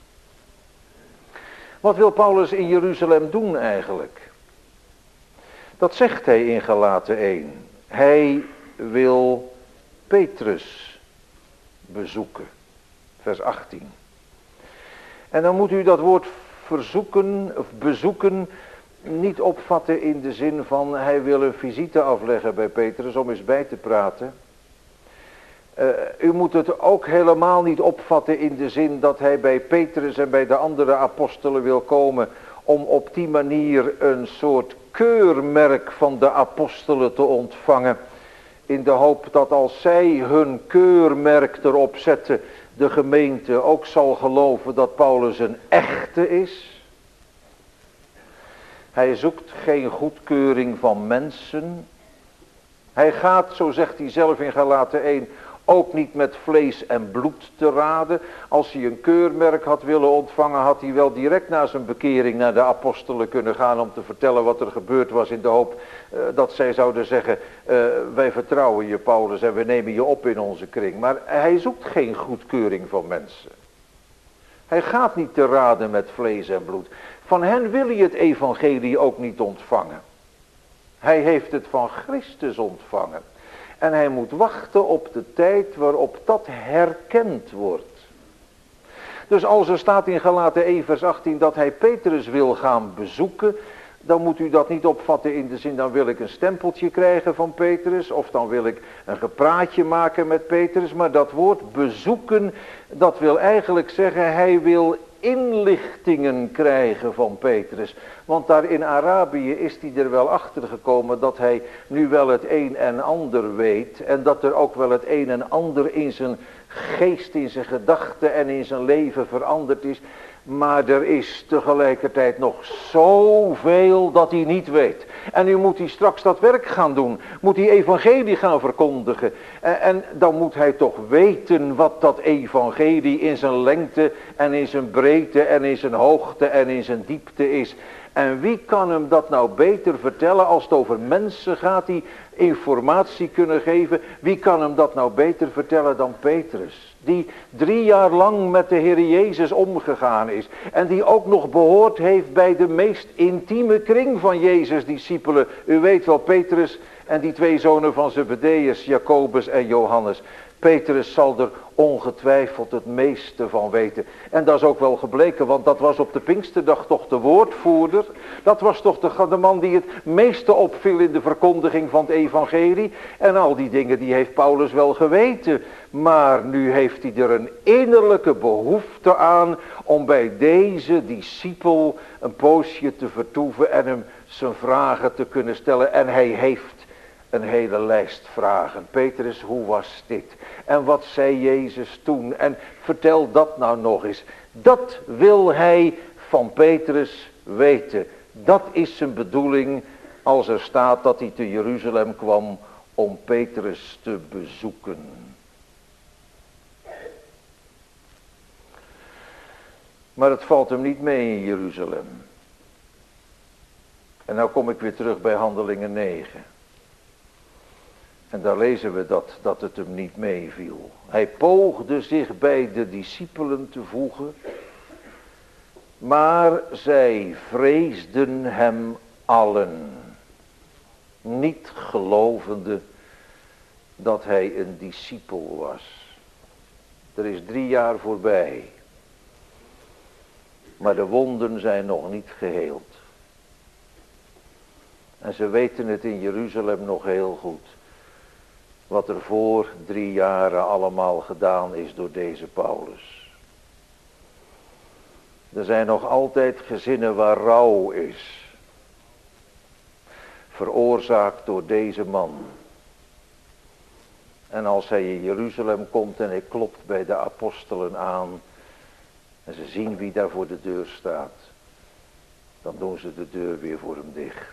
Wat wil Paulus in Jeruzalem doen eigenlijk? Dat zegt hij in Galaten één. Hij wil Petrus bezoeken. Vers achttien. En dan moet u dat woord verzoeken of bezoeken niet opvatten in de zin van hij wil een visite afleggen bij Petrus om eens bij te praten. Uh, u moet het ook helemaal niet opvatten in de zin dat hij bij Petrus en bij de andere apostelen wil komen om op die manier een soort keurmerk van de apostelen te ontvangen. In de hoop dat als zij hun keurmerk erop zetten, de gemeente ook zal geloven dat Paulus een echte is. Hij zoekt geen goedkeuring van mensen. Hij gaat, zo zegt hij zelf in Galaten één, ook niet met vlees en bloed te raden. Als hij een keurmerk had willen ontvangen, had hij wel direct na zijn bekering naar de apostelen kunnen gaan om te vertellen wat er gebeurd was, in de hoop uh, dat zij zouden zeggen, uh, wij vertrouwen je Paulus en we nemen je op in onze kring. Maar hij zoekt geen goedkeuring van mensen. Hij gaat niet te raden met vlees en bloed. Van hen wil hij het evangelie ook niet ontvangen. Hij heeft het van Christus ontvangen. En hij moet wachten op de tijd waarop dat herkend wordt. Dus als er staat in Galaten één vers achttien dat hij Petrus wil gaan bezoeken, dan moet u dat niet opvatten in de zin, dan wil ik een stempeltje krijgen van Petrus, of dan wil ik een gepraatje maken met Petrus. Maar dat woord bezoeken, dat wil eigenlijk zeggen, hij wil inlichtingen krijgen van Petrus. Want daar in Arabië is hij er wel achter gekomen dat hij nu wel het een en ander weet. En dat er ook wel het een en ander in zijn geest, in zijn gedachten en in zijn leven veranderd is. Maar er is tegelijkertijd nog zoveel dat hij niet weet. En nu moet hij straks dat werk gaan doen. Moet hij evangelie gaan verkondigen. En, en dan moet hij toch weten wat dat evangelie in zijn lengte en in zijn breedte en in zijn hoogte en in zijn diepte is. En wie kan hem dat nou beter vertellen als het over mensen gaat die informatie kunnen geven? Wie kan hem dat nou beter vertellen dan Petrus? Die drie jaar lang met de Heer Jezus omgegaan is. En die ook nog behoord heeft bij de meest intieme kring van Jezus' discipelen. U weet wel, Petrus en die twee zonen van Zebedeus, Jacobus en Johannes. Petrus zal er ongetwijfeld het meeste van weten. En dat is ook wel gebleken, want dat was op de Pinksterdag toch de woordvoerder. Dat was toch de, de man die het meeste opviel in de verkondiging van het evangelie. En al die dingen die heeft Paulus wel geweten. Maar nu heeft hij er een innerlijke behoefte aan om bij deze discipel een poosje te vertoeven en hem zijn vragen te kunnen stellen. En hij heeft een hele lijst vragen. Petrus, hoe was dit? En wat zei Jezus toen? En vertel dat nou nog eens. Dat wil hij van Petrus weten. Dat is zijn bedoeling als er staat dat hij te Jeruzalem kwam om Petrus te bezoeken. Maar het valt hem niet mee in Jeruzalem. En nou kom ik weer terug bij Handelingen negen. En daar lezen we dat, dat het hem niet meeviel. Hij poogde zich bij de discipelen te voegen. Maar zij vreesden hem allen. Niet gelovende dat hij een discipel was. Er is drie jaar voorbij. Maar de wonden zijn nog niet geheeld. En ze weten het in Jeruzalem nog heel goed. Wat er voor drie jaren allemaal gedaan is door deze Paulus. Er zijn nog altijd gezinnen waar rouw is. Veroorzaakt door deze man. En als hij in Jeruzalem komt en hij klopt bij de apostelen aan. En ze zien wie daar voor de deur staat. Dan doen ze de deur weer voor hem dicht.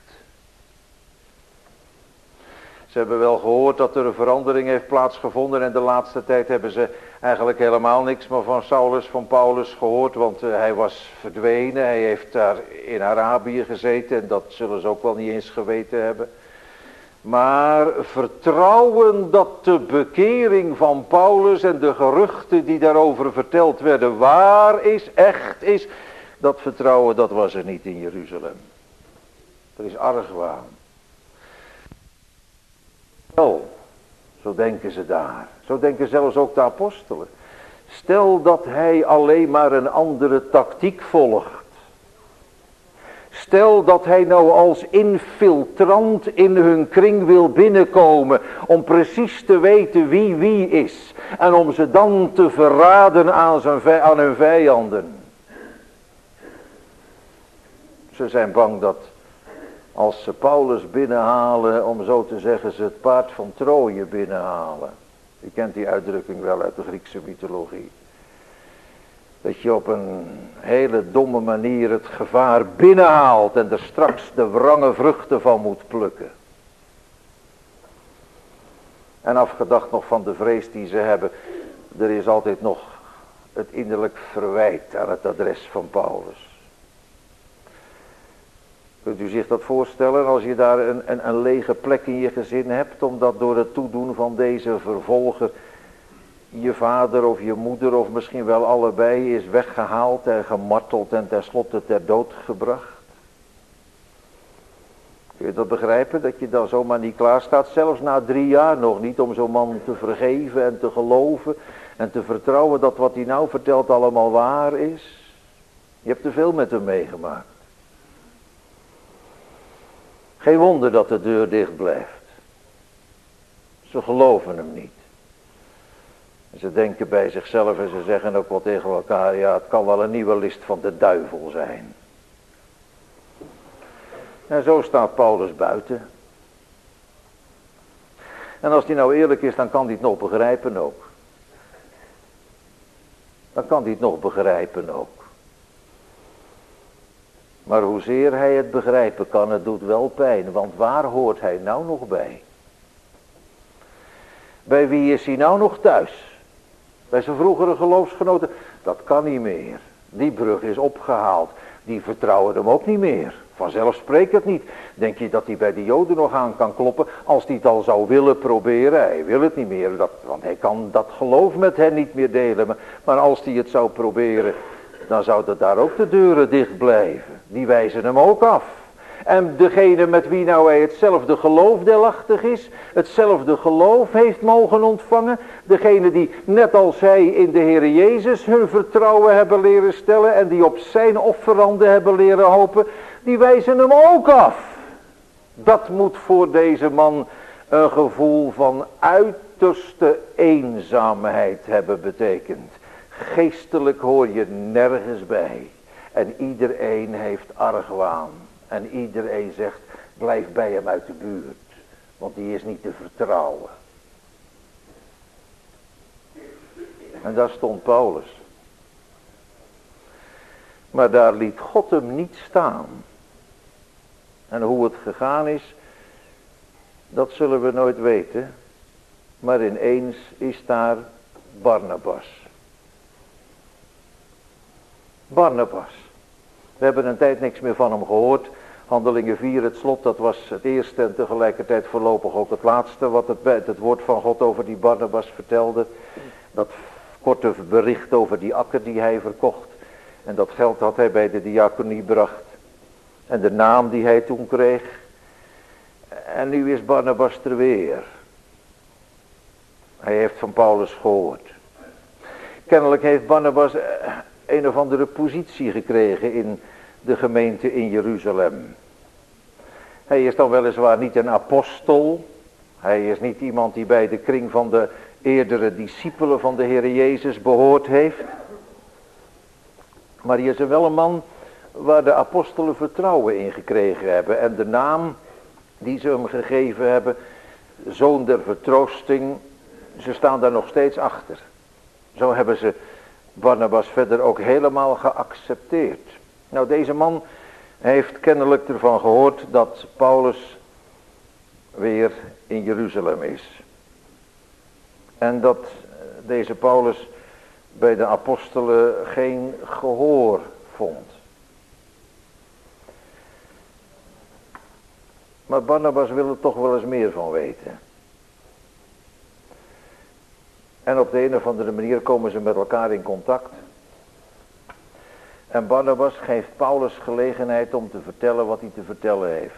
Ze hebben wel gehoord dat er een verandering heeft plaatsgevonden. En de laatste tijd hebben ze eigenlijk helemaal niks meer van Saulus, van Paulus gehoord. Want uh, hij was verdwenen. Hij heeft daar in Arabië gezeten. En dat zullen ze ook wel niet eens geweten hebben. Maar vertrouwen dat de bekering van Paulus en de geruchten die daarover verteld werden waar is, echt is. Dat vertrouwen, dat was er niet in Jeruzalem. Er is argwaan. Wel, zo denken ze daar. Zo denken zelfs ook de apostelen. Stel dat hij alleen maar een andere tactiek volgt. Stel dat hij nou als infiltrant in hun kring wil binnenkomen. Om precies te weten wie wie is. En om ze dan te verraden aan, zijn, aan hun vijanden. Ze zijn bang dat als ze Paulus binnenhalen, om zo te zeggen, ze het paard van Troje binnenhalen. Je kent die uitdrukking wel uit de Griekse mythologie. Dat je op een hele domme manier het gevaar binnenhaalt en er straks de wrange vruchten van moet plukken. En afgedacht nog van de vrees die ze hebben, er is altijd nog het innerlijk verwijt aan het adres van Paulus. Kunt u zich dat voorstellen als je daar een, een, een lege plek in je gezin hebt, omdat door het toedoen van deze vervolger je vader of je moeder of misschien wel allebei is weggehaald en gemarteld en tenslotte ter dood gebracht? Kun je dat begrijpen, dat je dan zomaar niet klaar staat, zelfs na drie jaar nog niet, om zo'n man te vergeven en te geloven en te vertrouwen dat wat hij nou vertelt allemaal waar is? Je hebt te veel met hem meegemaakt. Geen wonder dat de deur dicht blijft. Ze geloven hem niet. Ze denken bij zichzelf en ze zeggen ook wel tegen elkaar, ja, het kan wel een nieuwe list van de duivel zijn. En zo staat Paulus buiten. En als hij nou eerlijk is, dan kan hij het nog begrijpen ook. Dan kan hij het nog begrijpen ook. Maar hoezeer hij het begrijpen kan, het doet wel pijn. Want waar hoort hij nou nog bij? Bij wie is hij nou nog thuis? Bij zijn vroegere geloofsgenoten? Dat kan niet meer. Die brug is opgehaald. Die vertrouwen hem ook niet meer. Vanzelf spreekt het niet. Denk je dat hij bij de Joden nog aan kan kloppen? Als hij het al zou willen proberen. Hij wil het niet meer. Dat, want hij kan dat geloof met hen niet meer delen. Maar, maar als hij het zou proberen, dan zouden daar ook de deuren dicht blijven. Die wijzen hem ook af. En degene met wie nou hij hetzelfde geloof deelachtig is, hetzelfde geloof heeft mogen ontvangen, degene die net als hij in de Heer Jezus hun vertrouwen hebben leren stellen en die op zijn offeranden hebben leren hopen, die wijzen hem ook af. Dat moet voor deze man een gevoel van uiterste eenzaamheid hebben betekend. Geestelijk hoor je nergens bij. En iedereen heeft argwaan. En iedereen zegt, blijf bij hem uit de buurt. Want die is niet te vertrouwen. En daar stond Paulus. Maar daar liet God hem niet staan. En hoe het gegaan is, dat zullen we nooit weten. Maar ineens is daar Barnabas. Barnabas. We hebben een tijd niks meer van hem gehoord. Handelingen vier, het slot, dat was het eerste en tegelijkertijd voorlopig ook het laatste wat het, het woord van God over die Barnabas vertelde. Dat korte bericht over die akker die hij verkocht. En dat geld had hij bij de diaconie gebracht. En de naam die hij toen kreeg. En nu is Barnabas er weer. Hij heeft van Paulus gehoord. Kennelijk heeft Barnabas een of andere positie gekregen in de gemeente in Jeruzalem. Hij is dan weliswaar niet een apostel. Hij is niet iemand die bij de kring van de eerdere discipelen van de Heer Jezus behoord heeft. Maar hij is wel een man waar de apostelen vertrouwen in gekregen hebben. En de naam die ze hem gegeven hebben, zoon der vertroosting, ze staan daar nog steeds achter. Zo hebben ze Barnabas verder ook helemaal geaccepteerd. Nou, deze man heeft kennelijk ervan gehoord dat Paulus weer in Jeruzalem is. En dat deze Paulus bij de apostelen geen gehoor vond. Maar Barnabas wil er toch wel eens meer van weten. En op de een of andere manier komen ze met elkaar in contact. En Barnabas geeft Paulus gelegenheid om te vertellen wat hij te vertellen heeft.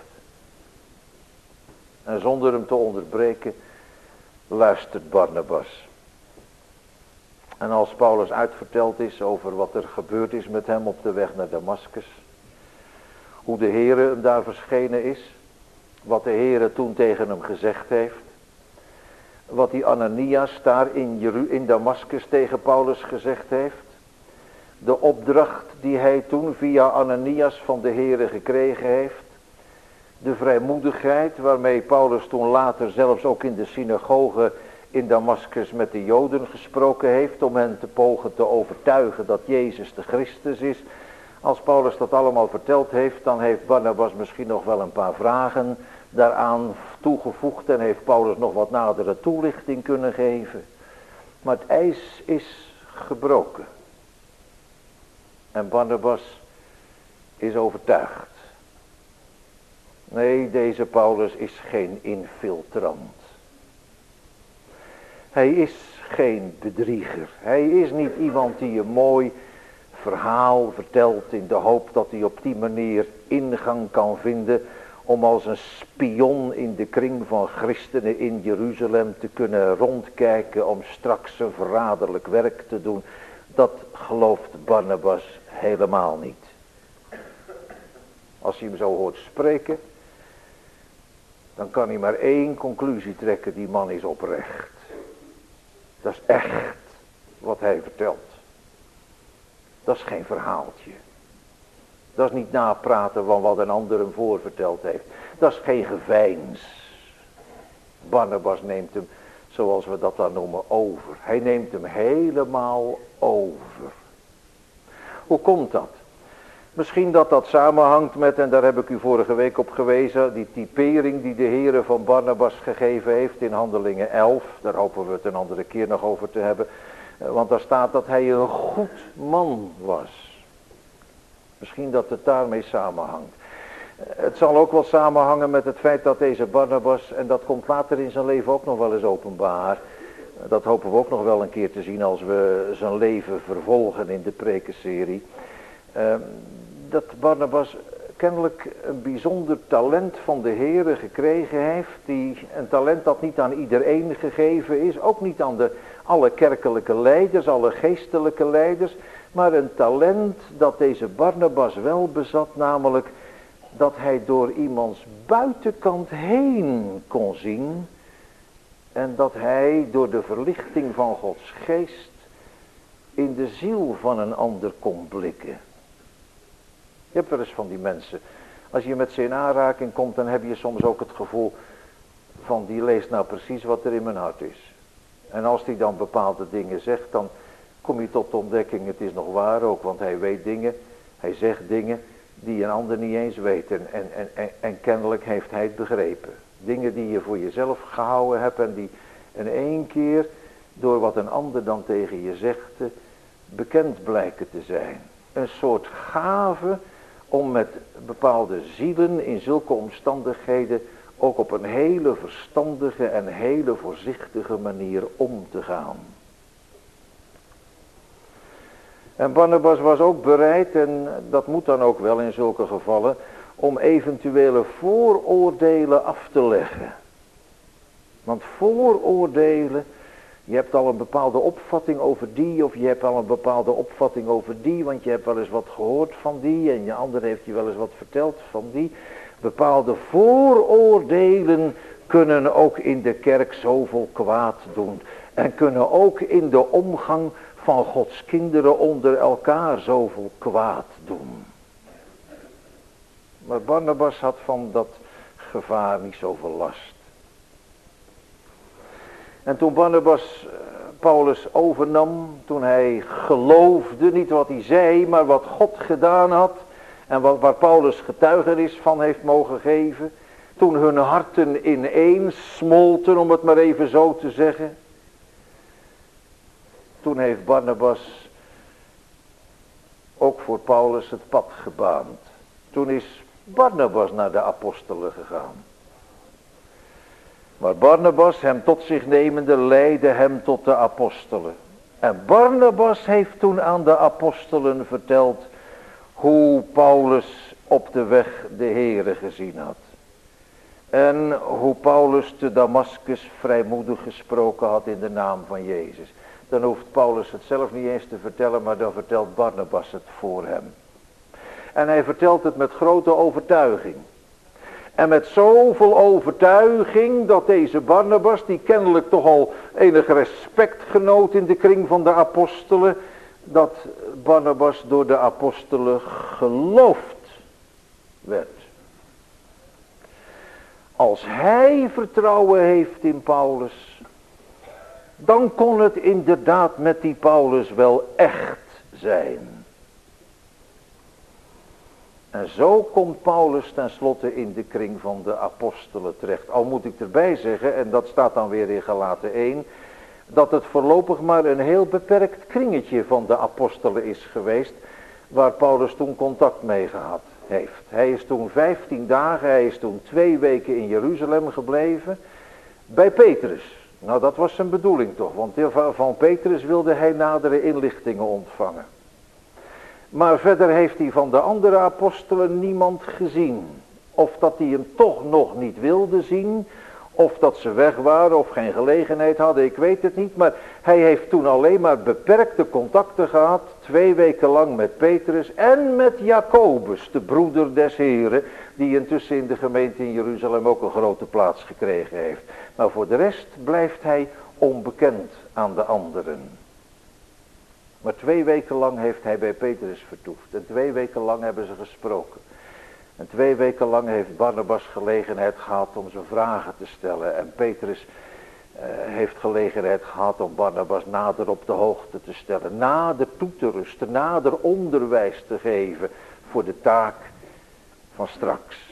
En zonder hem te onderbreken, luistert Barnabas. En als Paulus uitverteld is over wat er gebeurd is met hem op de weg naar Damaskus. Hoe de Heere hem daar verschenen is. Wat de Heere toen tegen hem gezegd heeft. Wat die Ananias daar in, Jeru- in Damaskus tegen Paulus gezegd heeft. De opdracht die hij toen via Ananias van de Heere gekregen heeft. De vrijmoedigheid waarmee Paulus toen later zelfs ook in de synagoge in Damaskus met de Joden gesproken heeft. Om hen te pogen te overtuigen dat Jezus de Christus is. Als Paulus dat allemaal verteld heeft, dan heeft Barnabas misschien nog wel een paar vragen daaraan toegevoegd. En heeft Paulus nog wat nadere toelichting kunnen geven. Maar het ijs is gebroken. En Barnabas is overtuigd. Nee, deze Paulus is geen infiltrant. Hij is geen bedrieger. Hij is niet iemand die een mooi verhaal vertelt in de hoop dat hij op die manier ingang kan vinden om als een spion in de kring van christenen in Jeruzalem te kunnen rondkijken om straks een verraderlijk werk te doen. Dat gelooft Barnabas helemaal niet. Als hij hem zo hoort spreken, dan kan hij maar één conclusie trekken: die man is oprecht. Dat is echt wat hij vertelt. Dat is geen verhaaltje. Dat is niet napraten van wat een ander hem voorverteld heeft. Dat is geen geveins. Barnabas neemt hem, zoals we dat dan noemen, over. Hij neemt hem helemaal over. Hoe komt dat? Misschien dat dat samenhangt met, en daar heb ik u vorige week op gewezen, die typering die de Heere van Barnabas gegeven heeft in Handelingen elf. Daar hopen we het een andere keer nog over te hebben. Want daar staat dat hij een goed man was. Misschien dat het daarmee samenhangt. Het zal ook wel samenhangen met het feit dat deze Barnabas, en dat komt later in zijn leven ook nog wel eens openbaar. Dat hopen we ook nog wel een keer te zien als we zijn leven vervolgen in de prekenserie. Uh, dat Barnabas kennelijk een bijzonder talent van de Heere gekregen heeft. Die, een talent dat niet aan iedereen gegeven is. Ook niet aan de, alle kerkelijke leiders, alle geestelijke leiders. Maar een talent dat deze Barnabas wel bezat. Namelijk dat hij door iemands buitenkant heen kon zien. En dat hij door de verlichting van Gods geest in de ziel van een ander kon blikken. Je hebt wel eens van die mensen. Als je met ze in aanraking komt, dan heb je soms ook het gevoel van die leest nou precies wat er in mijn hart is. En als hij dan bepaalde dingen zegt, dan kom je tot de ontdekking, het is nog waar ook, want hij weet dingen, hij zegt dingen die een ander niet eens weet. En, en, en, en kennelijk heeft hij het begrepen. Dingen die je voor jezelf gehouden hebt en die in één keer door wat een ander dan tegen je zegt bekend blijken te zijn. Een soort gave om met bepaalde zielen in zulke omstandigheden ook op een hele verstandige en hele voorzichtige manier om te gaan. En Barnabas was ook bereid, en dat moet dan ook wel in zulke gevallen, om eventuele vooroordelen af te leggen. Want vooroordelen, je hebt al een bepaalde opvatting over die, of je hebt al een bepaalde opvatting over die, want je hebt wel eens wat gehoord van die, en je ander heeft je wel eens wat verteld van die. Bepaalde vooroordelen kunnen ook in de kerk zoveel kwaad doen. En kunnen ook in de omgang van Gods kinderen onder elkaar zoveel kwaad doen. Maar Barnabas had van dat gevaar niet zoveel last. En toen Barnabas Paulus overnam, toen hij geloofde, niet wat hij zei, maar wat God gedaan had, en wat, waar Paulus getuigenis van heeft mogen geven, toen hun harten ineens smolten, om het maar even zo te zeggen, toen heeft Barnabas ook voor Paulus het pad gebaand. Toen is Barnabas naar de apostelen gegaan. Maar Barnabas, hem tot zich nemende, leidde hem tot de apostelen. En Barnabas heeft toen aan de apostelen verteld hoe Paulus op de weg de Heere gezien had. En hoe Paulus te Damaskus vrijmoedig gesproken had in de naam van Jezus. Dan hoeft Paulus het zelf niet eens te vertellen, maar dan vertelt Barnabas het voor hem. En hij vertelt het met grote overtuiging. En met zoveel overtuiging dat deze Barnabas, die kennelijk toch al enig respect genoot in de kring van de apostelen, dat Barnabas door de apostelen geloofd werd. Als hij vertrouwen heeft in Paulus, dan kon het inderdaad met die Paulus wel echt zijn. En zo komt Paulus tenslotte in de kring van de apostelen terecht. Al moet ik erbij zeggen, en dat staat dan weer in Galaten één, dat het voorlopig maar een heel beperkt kringetje van de apostelen is geweest, waar Paulus toen contact mee gehad heeft. Hij is toen vijftien dagen, hij is toen twee weken in Jeruzalem gebleven, bij Petrus. Nou, dat was zijn bedoeling toch, want van Petrus wilde hij nadere inlichtingen ontvangen. Maar verder heeft hij van de andere apostelen niemand gezien. Of dat hij hem toch nog niet wilde zien, of dat ze weg waren of geen gelegenheid hadden, ik weet het niet. Maar hij heeft toen alleen maar beperkte contacten gehad, twee weken lang met Petrus en met Jacobus, de broeder des Heren, die intussen in de gemeente in Jeruzalem ook een grote plaats gekregen heeft. Maar voor de rest blijft hij onbekend aan de anderen. Maar twee weken lang heeft hij bij Petrus vertoefd. En twee weken lang hebben ze gesproken. En twee weken lang heeft Barnabas gelegenheid gehad om zijn vragen te stellen. En Petrus uh, heeft gelegenheid gehad om Barnabas nader op de hoogte te stellen. Nader toe te rusten, nader onderwijs te geven voor de taak van straks.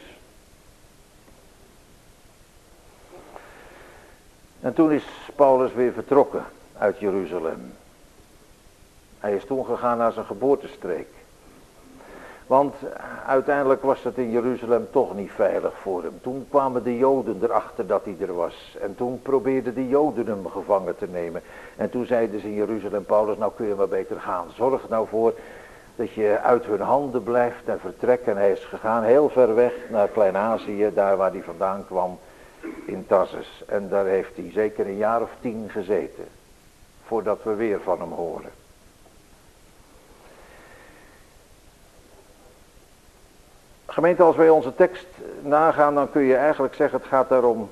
En toen is Paulus weer vertrokken uit Jeruzalem. Hij is toen gegaan naar zijn geboortestreek. Want uiteindelijk was het in Jeruzalem toch niet veilig voor hem. Toen kwamen de Joden erachter dat hij er was. En toen probeerden de Joden hem gevangen te nemen. En toen zeiden ze in Jeruzalem, Paulus, nou kun je maar beter gaan. Zorg nou voor dat je uit hun handen blijft en vertrekt. En hij is gegaan heel ver weg naar Klein-Azië, daar waar hij vandaan kwam, in Tarsus. En daar heeft hij zeker een jaar of tien gezeten, voordat we weer van hem horen. Gemeente, als wij onze tekst nagaan, dan kun je eigenlijk zeggen, het gaat daarom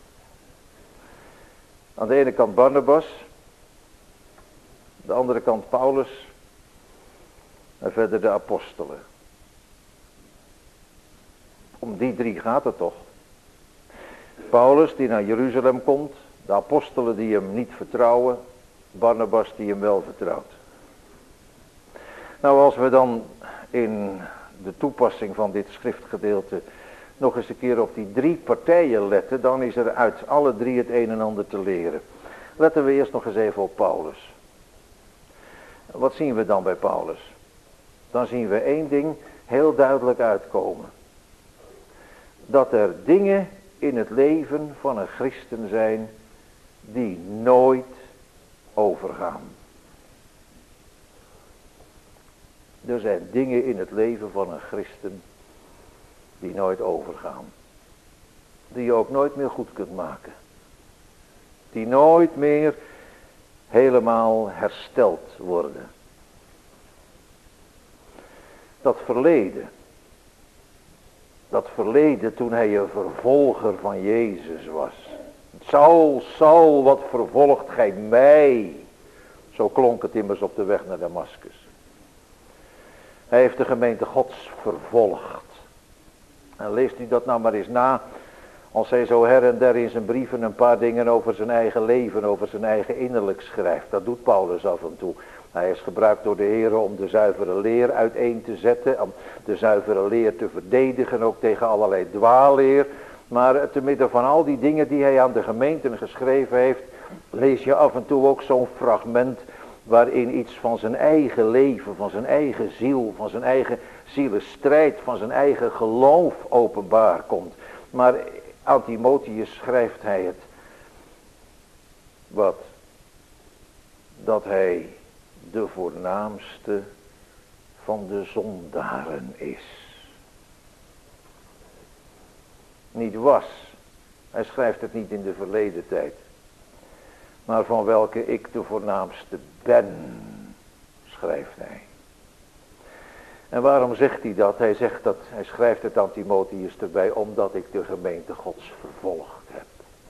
aan de ene kant Barnabas, aan de andere kant Paulus en verder de apostelen. Om die drie gaat het toch. Paulus die naar Jeruzalem komt, de apostelen die hem niet vertrouwen, Barnabas die hem wel vertrouwt. Nou, als we dan in de toepassing van dit schriftgedeelte nog eens een keer op die drie partijen letten, dan is er uit alle drie het een en ander te leren. Letten we eerst nog eens even op Paulus. Wat zien we dan bij Paulus? Dan zien we één ding heel duidelijk uitkomen. Dat er dingen in het leven van een christen zijn die nooit overgaan. Er zijn dingen in het leven van een christen die nooit overgaan. Die je ook nooit meer goed kunt maken. Die nooit meer helemaal hersteld worden. Dat verleden. Dat verleden toen hij een vervolger van Jezus was. Saul, Saul, wat vervolgt gij mij? Zo klonk het immers op de weg naar Damaskus. Hij heeft de gemeente Gods vervolgd. En leest u dat nou maar eens na. Als hij zo her en der in zijn brieven een paar dingen over zijn eigen leven, over zijn eigen innerlijk schrijft. Dat doet Paulus af en toe. Hij is gebruikt door de Heer om de zuivere leer uiteen te zetten. Om de zuivere leer te verdedigen, ook tegen allerlei dwaalleer. Maar te midden van al die dingen die hij aan de gemeenten geschreven heeft, lees je af en toe ook zo'n fragment waarin iets van zijn eigen leven, van zijn eigen ziel, van zijn eigen zielenstrijd, van zijn eigen geloof openbaar komt. Maar aan Timotheus schrijft hij het. Wat? Dat hij de voornaamste van de zondaren is. Niet was. Hij schrijft het niet in de verleden tijd. Maar van welke ik de voornaamste ben, schrijft hij. En waarom zegt hij dat? Hij zegt dat, hij schrijft het aan Timotheus erbij, omdat ik de gemeente Gods vervolgd heb.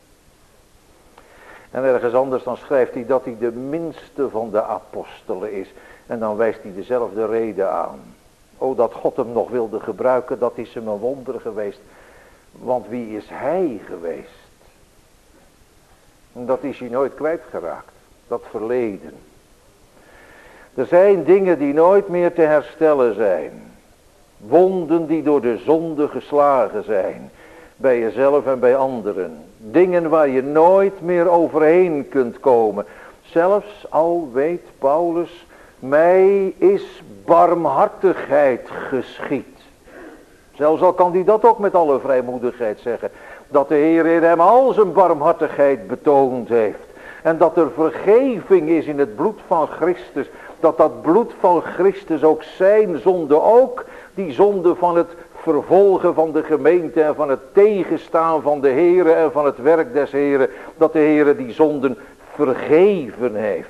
En ergens anders dan schrijft hij dat hij de minste van de apostelen is. En dan wijst hij dezelfde reden aan. O, dat God hem nog wilde gebruiken, dat is hem een wonder geweest. Want wie is hij geweest? En dat is hij nooit kwijtgeraakt. Dat verleden. Er zijn dingen die nooit meer te herstellen zijn. Wonden die door de zonde geslagen zijn. Bij jezelf en bij anderen. Dingen waar je nooit meer overheen kunt komen. Zelfs al weet Paulus, mij is barmhartigheid geschied. Zelfs al kan hij dat ook met alle vrijmoedigheid zeggen. Dat de Heer in hem al zijn barmhartigheid betoond heeft. En dat er vergeving is in het bloed van Christus. Dat dat bloed van Christus ook zijn zonde, ook die zonde van het vervolgen van de gemeente en van het tegenstaan van de Heere en van het werk des Heeren. Dat de Heere die zonden vergeven heeft.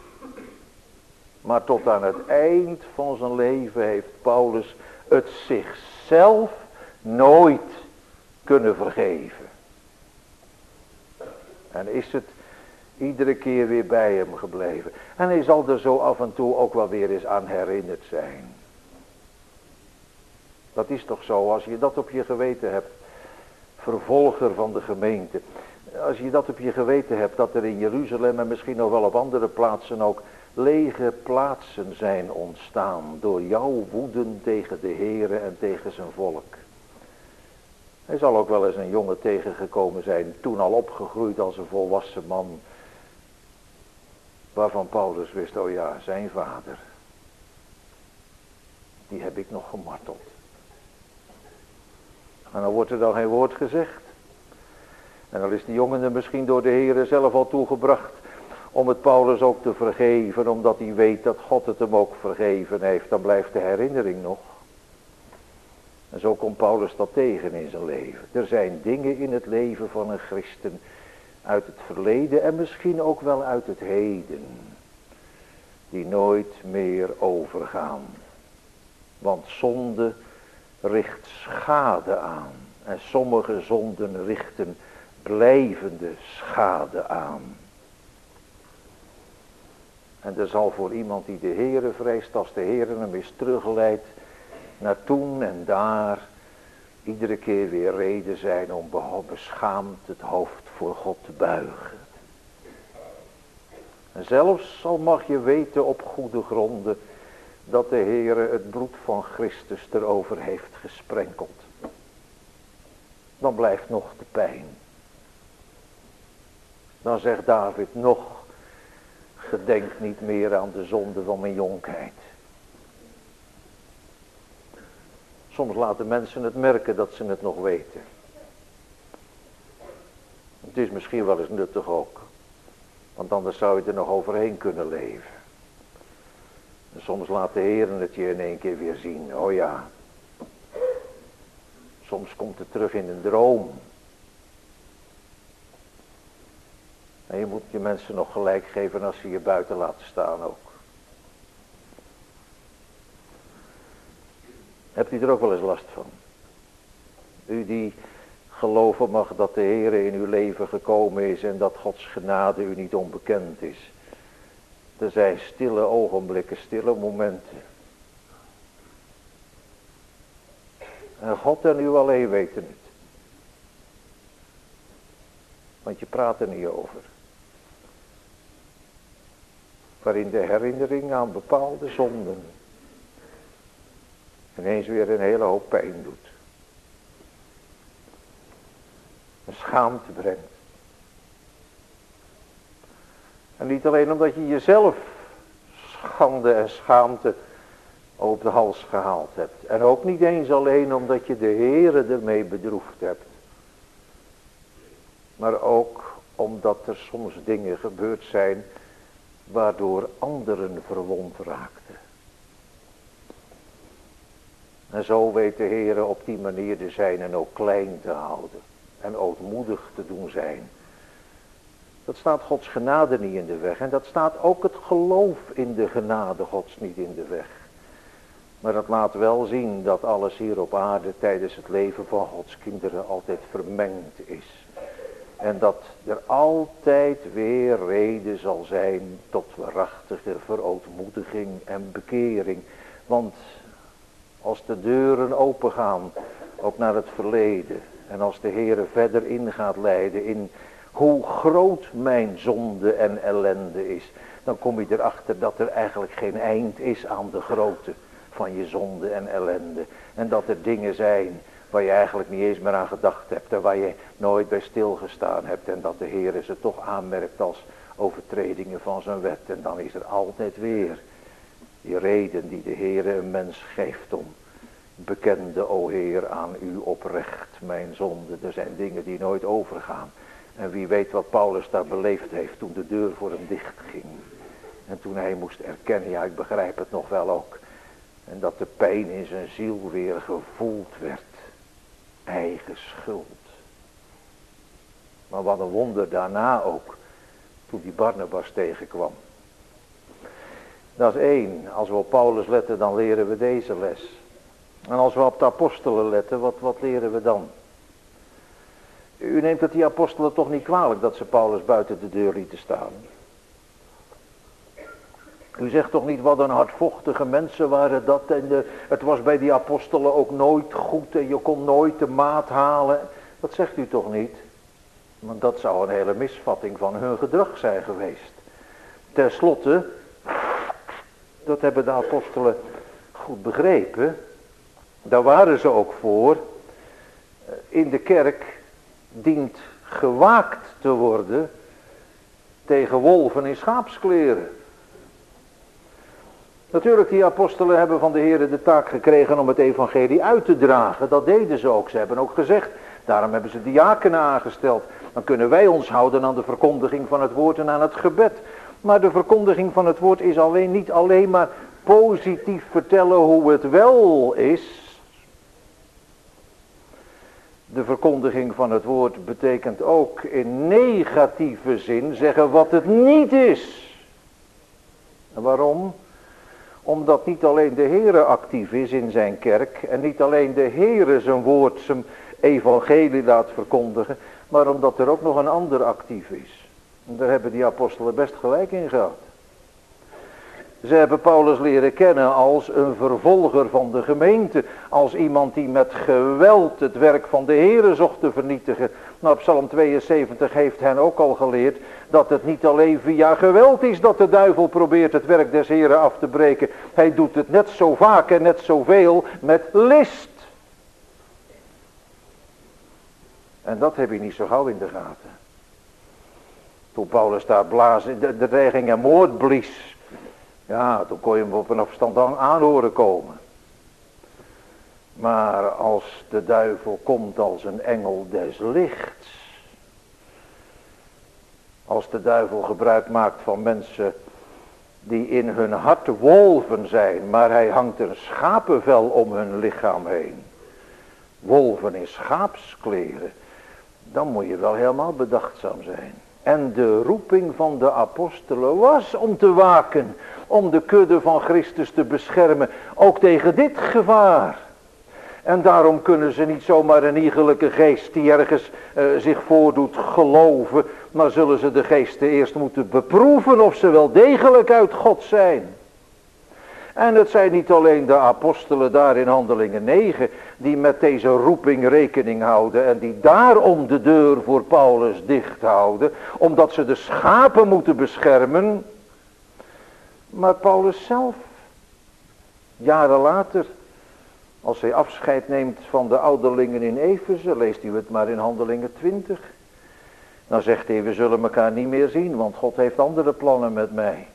Maar tot aan het eind van zijn leven heeft Paulus het zichzelf nooit kunnen vergeven. En is het iedere keer weer bij hem gebleven. En hij zal er zo af en toe ook wel weer eens aan herinnerd zijn. Dat is toch zo, als je dat op je geweten hebt, vervolger van de gemeente. Als je dat op je geweten hebt, dat er in Jeruzalem en misschien nog wel op andere plaatsen ook lege plaatsen zijn ontstaan door jouw woeden tegen de Heere en tegen zijn volk. Hij zal ook wel eens een jongen tegengekomen zijn, toen al opgegroeid als een volwassen man, waarvan Paulus wist, oh ja, zijn vader, die heb ik nog gemarteld. En dan wordt er dan geen woord gezegd. En dan is die jongen er misschien door de Heere zelf al toegebracht om het Paulus ook te vergeven, omdat hij weet dat God het hem ook vergeven heeft. Dan blijft de herinnering nog. En zo komt Paulus dat tegen in zijn leven. Er zijn dingen in het leven van een christen uit het verleden en misschien ook wel uit het heden, die nooit meer overgaan. Want zonde richt schade aan. En sommige zonden richten blijvende schade aan. En er zal voor iemand die de Heere vreest, als de Heere hem is terugleidt naar toen en daar, iedere keer weer reden zijn om beschaamd het hoofd voor God te buigen. En zelfs al mag je weten op goede gronden dat de Heere het bloed van Christus erover heeft gesprenkeld, dan blijft nog de pijn. Dan zegt David nog, gedenk niet meer aan de zonde van mijn jonkheid. Soms laten mensen het merken dat ze het nog weten. Het is misschien wel eens nuttig ook. Want anders zou je er nog overheen kunnen leven. En soms laat de Heer het je in één keer weer zien. Oh ja. Soms komt het terug in een droom. En je moet je mensen nog gelijk geven als ze je buiten laten staan ook. Hebt u er ook wel eens last van? U die geloven mag dat de Heer in uw leven gekomen is en dat Gods genade u niet onbekend is. Er zijn stille ogenblikken, stille momenten. En God en u alleen weten het. Want je praat er niet over. Waarin de herinnering aan bepaalde zonden ineens weer een hele hoop pijn doet. Een schaamte brengt. En niet alleen omdat je jezelf schande en schaamte op de hals gehaald hebt. En ook niet eens alleen omdat je de Heere ermee bedroefd hebt. Maar ook omdat er soms dingen gebeurd zijn waardoor anderen verwond raakten. En zo weet de Heere op die manier de zijnen ook klein te houden. En ootmoedig te doen zijn. Dat staat Gods genade niet in de weg. En dat staat ook het geloof in de genade Gods niet in de weg. Maar dat laat wel zien dat alles hier op aarde tijdens het leven van Gods kinderen altijd vermengd is. En dat er altijd weer reden zal zijn tot waarachtige verootmoediging en bekering. Want als de deuren opengaan, ook naar het verleden. En als de Heere verder in gaat leiden in hoe groot mijn zonde en ellende is. Dan kom je erachter dat er eigenlijk geen eind is aan de grootte van je zonde en ellende. En dat er dingen zijn waar je eigenlijk niet eens meer aan gedacht hebt. En waar je nooit bij stilgestaan hebt. En dat de Heere ze toch aanmerkt als overtredingen van zijn wet. En dan is er altijd weer die reden die de Heere een mens geeft om. Bekende, o Heer, aan u oprecht mijn zonde. Er zijn dingen die nooit overgaan. En wie weet wat Paulus daar beleefd heeft toen de deur voor hem dicht ging. En toen hij moest erkennen, ja ik begrijp het nog wel ook. En dat de pijn in zijn ziel weer gevoeld werd. Eigen schuld. Maar wat een wonder daarna ook. Toen die Barnabas tegenkwam. Dat is één. Als we op Paulus letten dan leren we deze les. En als we op de apostelen letten, wat, wat leren we dan? U neemt het die apostelen toch niet kwalijk dat ze Paulus buiten de deur lieten staan. U zegt toch niet wat een hardvochtige mensen waren dat. En de, het was bij die apostelen ook nooit goed en je kon nooit de maat halen. Dat zegt u toch niet? Want dat zou een hele misvatting van hun gedrag zijn geweest. Ten slotte, dat hebben de apostelen goed begrepen. Daar waren ze ook voor. In de kerk dient gewaakt te worden tegen wolven in schaapskleren. Natuurlijk, die apostelen hebben van de Heer de taak gekregen om het evangelie uit te dragen. Dat deden ze ook. Ze hebben ook gezegd, daarom hebben ze diakenen aangesteld. Dan kunnen wij ons houden aan de verkondiging van het woord en aan het gebed. Maar de verkondiging van het woord is alleen niet alleen maar positief vertellen hoe het wel is. De verkondiging van het woord betekent ook in negatieve zin zeggen wat het niet is. En waarom? Omdat niet alleen de Heere actief is in zijn kerk en niet alleen de Heere zijn woord, zijn evangelie laat verkondigen, maar omdat er ook nog een ander actief is. En daar hebben die apostelen best gelijk in gehad. Ze hebben Paulus leren kennen als een vervolger van de gemeente. Als iemand die met geweld het werk van de Heere zocht te vernietigen. Nou, Psalm tweeënzeventig heeft hen ook al geleerd dat het niet alleen via geweld is dat de duivel probeert het werk des Heeren af te breken. Hij doet het net zo vaak en net zoveel met list. En dat heb je niet zo gauw in de gaten. Toen Paulus daar blazen, de, de dreiging en moord blies. Ja, toen kon je hem op een afstand aan horen komen. Maar als de duivel komt als een engel des lichts. Als de duivel gebruik maakt van mensen die in hun hart wolven zijn. Maar hij hangt een schapenvel om hun lichaam heen. Wolven in schaapskleren. Dan moet je wel helemaal bedachtzaam zijn. En de roeping van de apostelen was om te waken. Om de kudde van Christus te beschermen. Ook tegen dit gevaar. En daarom kunnen ze niet zomaar een iegelijke geest die ergens uh, zich voordoet geloven. Maar zullen ze de geesten eerst moeten beproeven of ze wel degelijk uit God zijn. En het zijn niet alleen de apostelen daar in Handelingen negen die met deze roeping rekening houden en die daarom de deur voor Paulus dicht houden, omdat ze de schapen moeten beschermen. Maar Paulus zelf, jaren later, als hij afscheid neemt van de ouderlingen in Efeze, leest u het maar in Handelingen twintig, dan zegt hij, we zullen elkaar niet meer zien, want God heeft andere plannen met mij.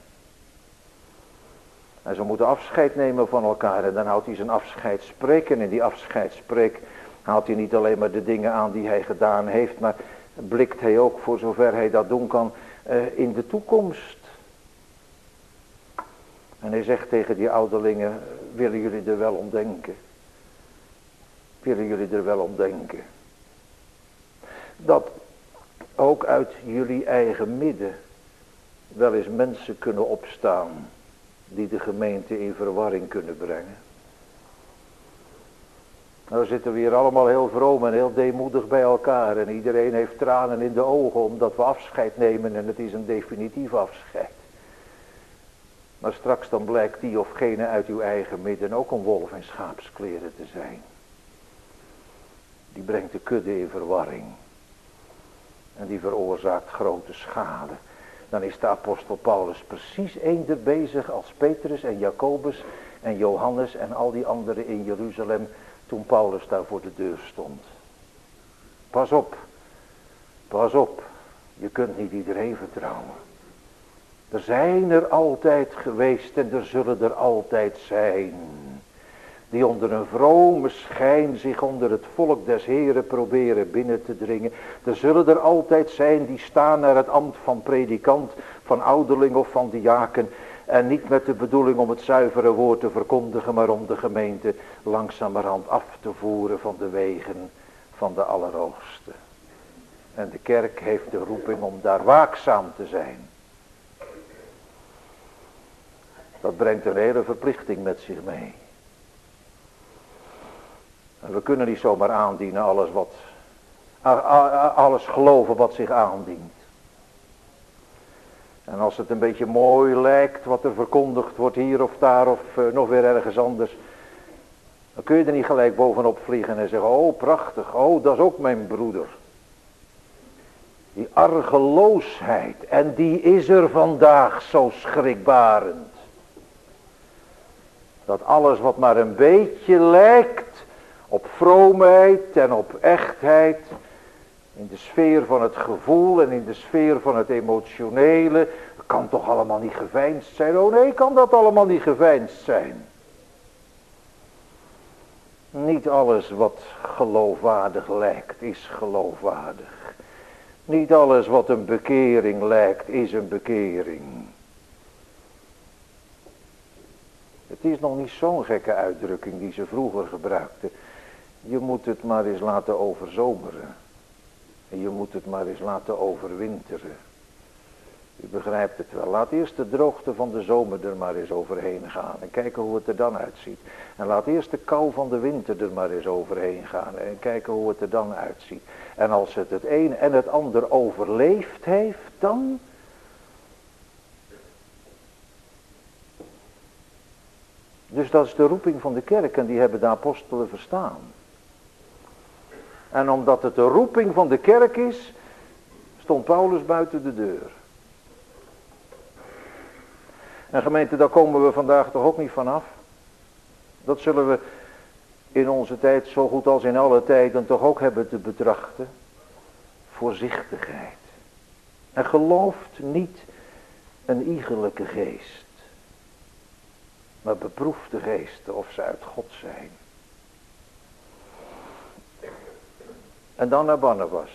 En ze moeten afscheid nemen van elkaar. En dan houdt hij zijn afscheidsspreek. En in die afscheidsspreek haalt hij niet alleen maar de dingen aan die hij gedaan heeft. Maar blikt hij ook, voor zover hij dat doen kan, uh, in de toekomst. En hij zegt tegen die ouderlingen, willen jullie er wel om denken? Willen jullie er wel om denken? Dat ook uit jullie eigen midden wel eens mensen kunnen opstaan die de gemeente in verwarring kunnen brengen. Nou zitten we hier allemaal heel vroom en heel deemoedig bij elkaar. En iedereen heeft tranen in de ogen omdat we afscheid nemen en het is een definitief afscheid. Maar straks dan blijkt die of gene uit uw eigen midden ook een wolf in schaapskleren te zijn. Die brengt de kudde in verwarring. En die veroorzaakt grote schade. Dan is de apostel Paulus precies eender bezig als Petrus en Jacobus en Johannes en al die anderen in Jeruzalem toen Paulus daar voor de deur stond. Pas op, pas op, je kunt niet iedereen vertrouwen. Er zijn er altijd geweest en er zullen er altijd zijn die onder een vrome schijn zich onder het volk des Heren proberen binnen te dringen. Er zullen er altijd zijn die staan naar het ambt van predikant, van ouderling of van diaken. En niet met de bedoeling om het zuivere woord te verkondigen, maar om de gemeente langzamerhand af te voeren van de wegen van de Allerhoogste. En de kerk heeft de roeping om daar waakzaam te zijn. Dat brengt een hele verplichting met zich mee. En we kunnen niet zomaar aandienen alles wat, alles geloven wat zich aandient. En als het een beetje mooi lijkt wat er verkondigd wordt hier of daar of uh, nog weer ergens anders. Dan kun je er niet gelijk bovenop vliegen en zeggen, oh prachtig, oh dat is ook mijn broeder. Die argeloosheid, en die is er vandaag zo schrikbarend. Dat alles wat maar een beetje lijkt op vroomheid en op echtheid, in de sfeer van het gevoel en in de sfeer van het emotionele, kan toch allemaal niet geveinsd zijn? Oh nee, kan dat allemaal niet geveinsd zijn? Niet alles wat geloofwaardig lijkt, is geloofwaardig. Niet alles wat een bekering lijkt, is een bekering. Het is nog niet zo'n gekke uitdrukking die ze vroeger gebruikten. Je moet het maar eens laten overzomeren. En je moet het maar eens laten overwinteren. U begrijpt het wel. Laat eerst de droogte van de zomer er maar eens overheen gaan. En kijken hoe het er dan uitziet. En laat eerst de kou van de winter er maar eens overheen gaan. En kijken hoe het er dan uitziet. En als het het een en het ander overleefd heeft, dan... Dus dat is de roeping van de kerk en die hebben de apostelen verstaan. En omdat het de roeping van de kerk is, stond Paulus buiten de deur. En gemeente, daar komen we vandaag toch ook niet vanaf. Dat zullen we in onze tijd zo goed als in alle tijden toch ook hebben te betrachten. Voorzichtigheid. En gelooft niet een iegelijke geest. Maar beproef de geesten of ze uit God zijn. En dan naar Barnabas.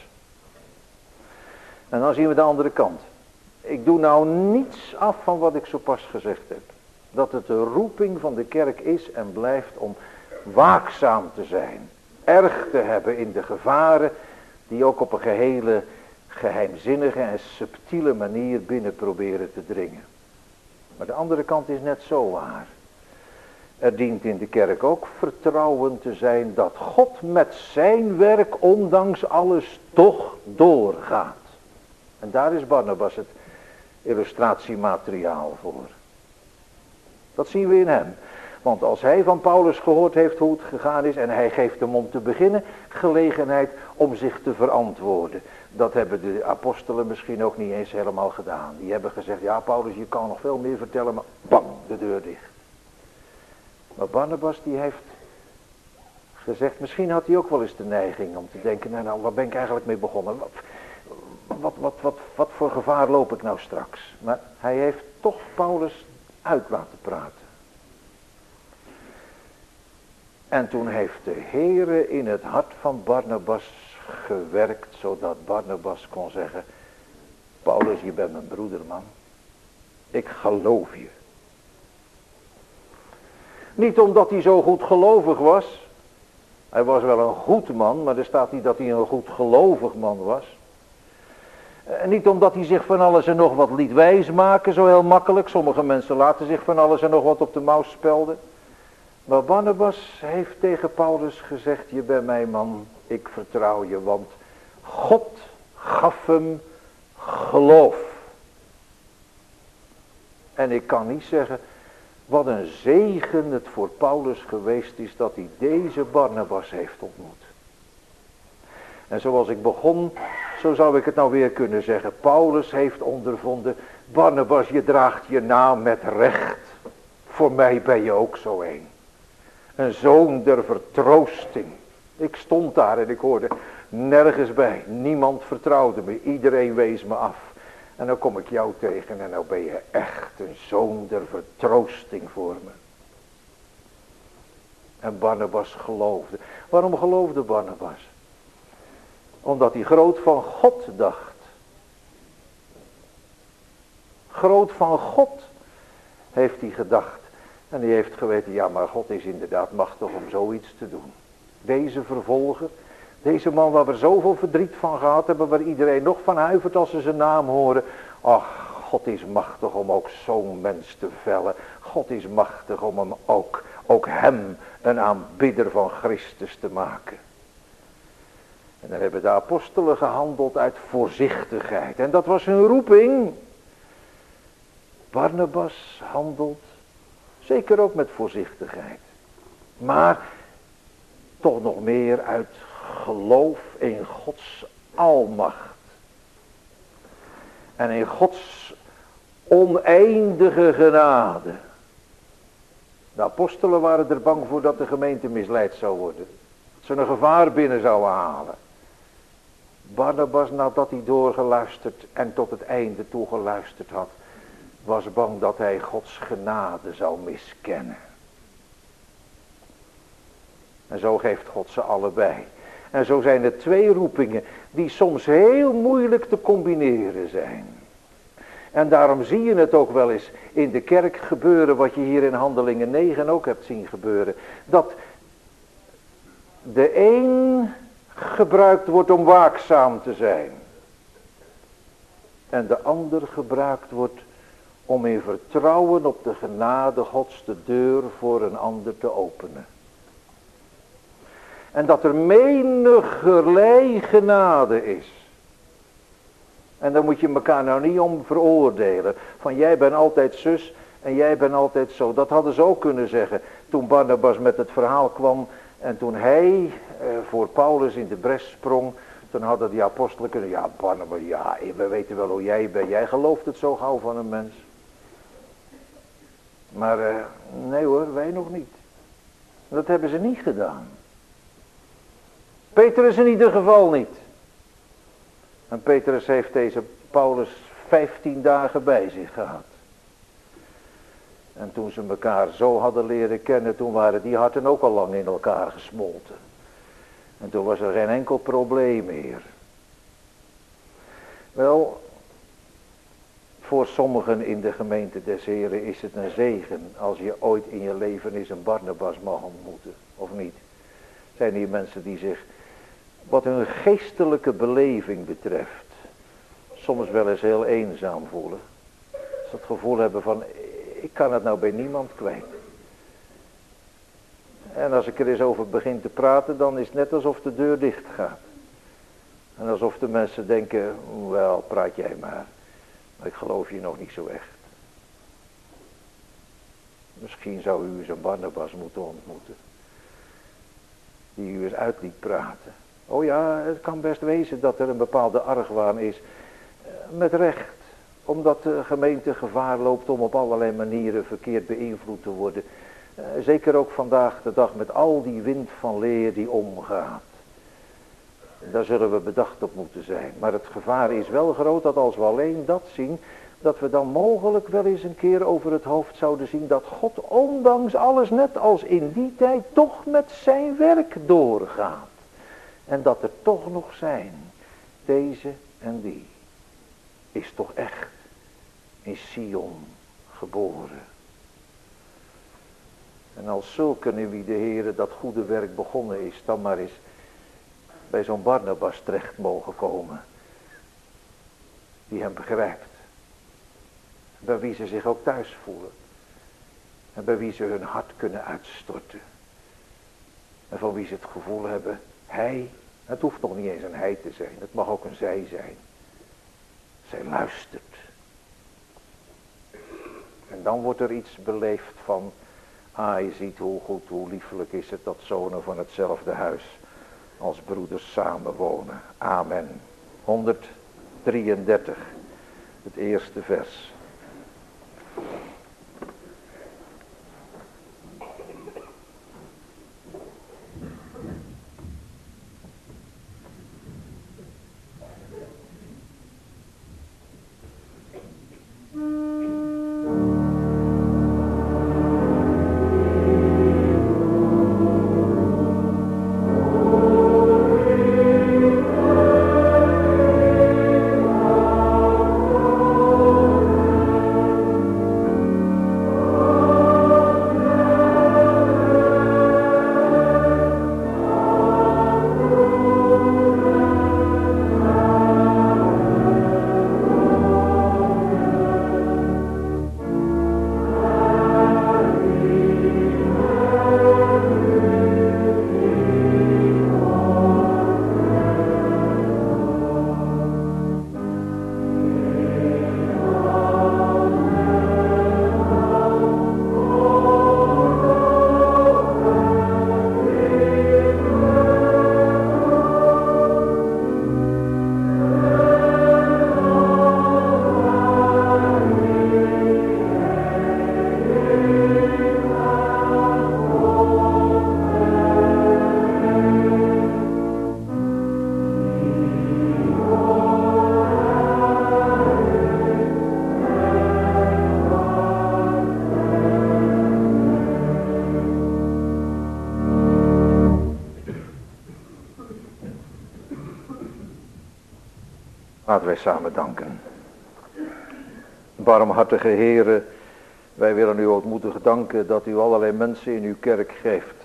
En dan zien we de andere kant. Ik doe nou niets af van wat ik zo pas gezegd heb. Dat het de roeping van de kerk is en blijft om waakzaam te zijn. Erg te hebben in de gevaren die ook op een gehele geheimzinnige en subtiele manier binnen proberen te dringen. Maar de andere kant is net zo waar. Er dient in de kerk ook vertrouwen te zijn dat God met zijn werk ondanks alles toch doorgaat. En daar is Barnabas het illustratiemateriaal voor. Dat zien we in hem. Want als hij van Paulus gehoord heeft hoe het gegaan is en hij geeft hem om te beginnen gelegenheid om zich te verantwoorden. Dat hebben de apostelen misschien ook niet eens helemaal gedaan. Die hebben gezegd, ja Paulus, je kan nog veel meer vertellen, maar bam, de deur dicht. Maar Barnabas die heeft gezegd, misschien had hij ook wel eens de neiging om te denken, nou, nou waar ben ik eigenlijk mee begonnen? Wat, wat, wat, wat, wat voor gevaar loop ik nou straks? Maar hij heeft toch Paulus uit laten praten. En toen heeft de Heere in het hart van Barnabas gewerkt, zodat Barnabas kon zeggen, Paulus, je bent mijn broeder, man. Ik geloof je. Niet omdat hij zo goed gelovig was. Hij was wel een goed man, maar er staat niet dat hij een goed gelovig man was. En niet omdat hij zich van alles en nog wat liet wijsmaken, zo heel makkelijk. Sommige mensen laten zich van alles en nog wat op de mouw spelden. Maar Barnabas heeft tegen Paulus gezegd, je bent mijn man, ik vertrouw je, want God gaf hem geloof. En ik kan niet zeggen, wat een zegen het voor Paulus geweest is dat hij deze Barnabas heeft ontmoet. En zoals ik begon, zo zou ik het nou weer kunnen zeggen. Paulus heeft ondervonden, Barnabas, je draagt je naam met recht. Voor mij ben je ook zo een. Een zoon der vertroosting. Ik stond daar en ik hoorde nergens bij. Niemand vertrouwde me. Iedereen wees me af. En dan kom ik jou tegen en nou ben je echt een zoon der vertroosting voor me. En Barnabas geloofde. Waarom geloofde Barnabas? Omdat hij groot van God dacht. Groot van God heeft hij gedacht. En hij heeft geweten, ja maar God is inderdaad machtig om zoiets te doen. Deze vervolger, deze man waar we zoveel verdriet van gehad hebben, waar iedereen nog van huivert als ze zijn naam horen. Ach, God is machtig om ook zo'n mens te vellen. God is machtig om hem ook, ook hem een aanbidder van Christus te maken. En dan hebben de apostelen gehandeld uit voorzichtigheid. En dat was hun roeping. Barnabas handelt zeker ook met voorzichtigheid. Maar toch nog meer uit geloof in Gods almacht. En in Gods oneindige genade. De apostelen waren er bang voor dat de gemeente misleid zou worden. Dat ze een gevaar binnen zouden halen. Barnabas, nadat hij doorgeluisterd en tot het einde toe geluisterd had, was bang dat hij Gods genade zou miskennen. En zo geeft God ze allebei. En zo zijn er twee roepingen die soms heel moeilijk te combineren zijn. En daarom zie je het ook wel eens in de kerk gebeuren, wat je hier in Handelingen negen ook hebt zien gebeuren. Dat de een gebruikt wordt om waakzaam te zijn. En de ander gebruikt wordt om in vertrouwen op de genade Gods de deur voor een ander te openen. En dat er menigerlei genade is. En daar moet je elkaar nou niet om veroordelen. Van jij bent altijd zus En jij bent altijd zo. Dat hadden ze ook kunnen zeggen. Toen Barnabas met het verhaal kwam. En toen hij eh, voor Paulus in de bres sprong. Toen hadden die apostelen kunnen. Ja, Barnabas, ja, we weten wel hoe jij bent. Jij gelooft het zo gauw van een mens. Maar uh, nee hoor, wij nog niet. Dat hebben ze niet gedaan. Petrus in ieder geval niet. En Petrus heeft deze Paulus vijftien dagen bij zich gehad. En toen ze elkaar zo hadden leren kennen, toen waren die harten ook al lang in elkaar gesmolten. En toen was er geen enkel probleem meer. Wel, voor sommigen in de gemeente des Heren is het een zegen als je ooit in je leven eens een Barnabas mag ontmoeten, of niet? Zijn hier mensen die zich, wat hun geestelijke beleving betreft, soms wel eens heel eenzaam voelen. Ze het gevoel hebben van, ik kan het nou bij niemand kwijt. En als ik er eens over begin te praten, dan is het net alsof de deur dicht gaat. En alsof de mensen denken, wel, praat jij maar. Maar ik geloof je nog niet zo echt. Misschien zou u eens een Barnabas moeten ontmoeten. Die u eens uit liet praten. Oh ja, het kan best wezen dat er een bepaalde argwaan is. Met recht. Omdat de gemeente gevaar loopt om op allerlei manieren verkeerd beïnvloed te worden. Zeker ook vandaag de dag met al die wind van leer die omgaat. Daar zullen we bedacht op moeten zijn. Maar het gevaar is wel groot dat als we alleen dat zien, dat we dan mogelijk wel eens een keer over het hoofd zouden zien dat God ondanks alles net als in die tijd toch met zijn werk doorgaat. En dat er toch nog zijn, deze en die, is toch echt in Sion geboren. En als zulken in wie de Heere dat goede werk begonnen is, dan maar eens bij zo'n Barnabas terecht mogen komen. Die hem begrijpt. Bij wie ze zich ook thuis voelen. En bij wie ze hun hart kunnen uitstorten. En van wie ze het gevoel hebben, hij, het hoeft nog niet eens een hij te zijn, het mag ook een zij zijn. Zij luistert. En dan wordt er iets beleefd van, ah, je ziet hoe goed, hoe liefelijk is het dat zonen van hetzelfde huis als broeders samenwonen. Amen. honderddrieëndertig, het eerste vers. Laten wij samen danken. Barmhartige Heere, wij willen u ook moeten danken dat u allerlei mensen in uw kerk geeft.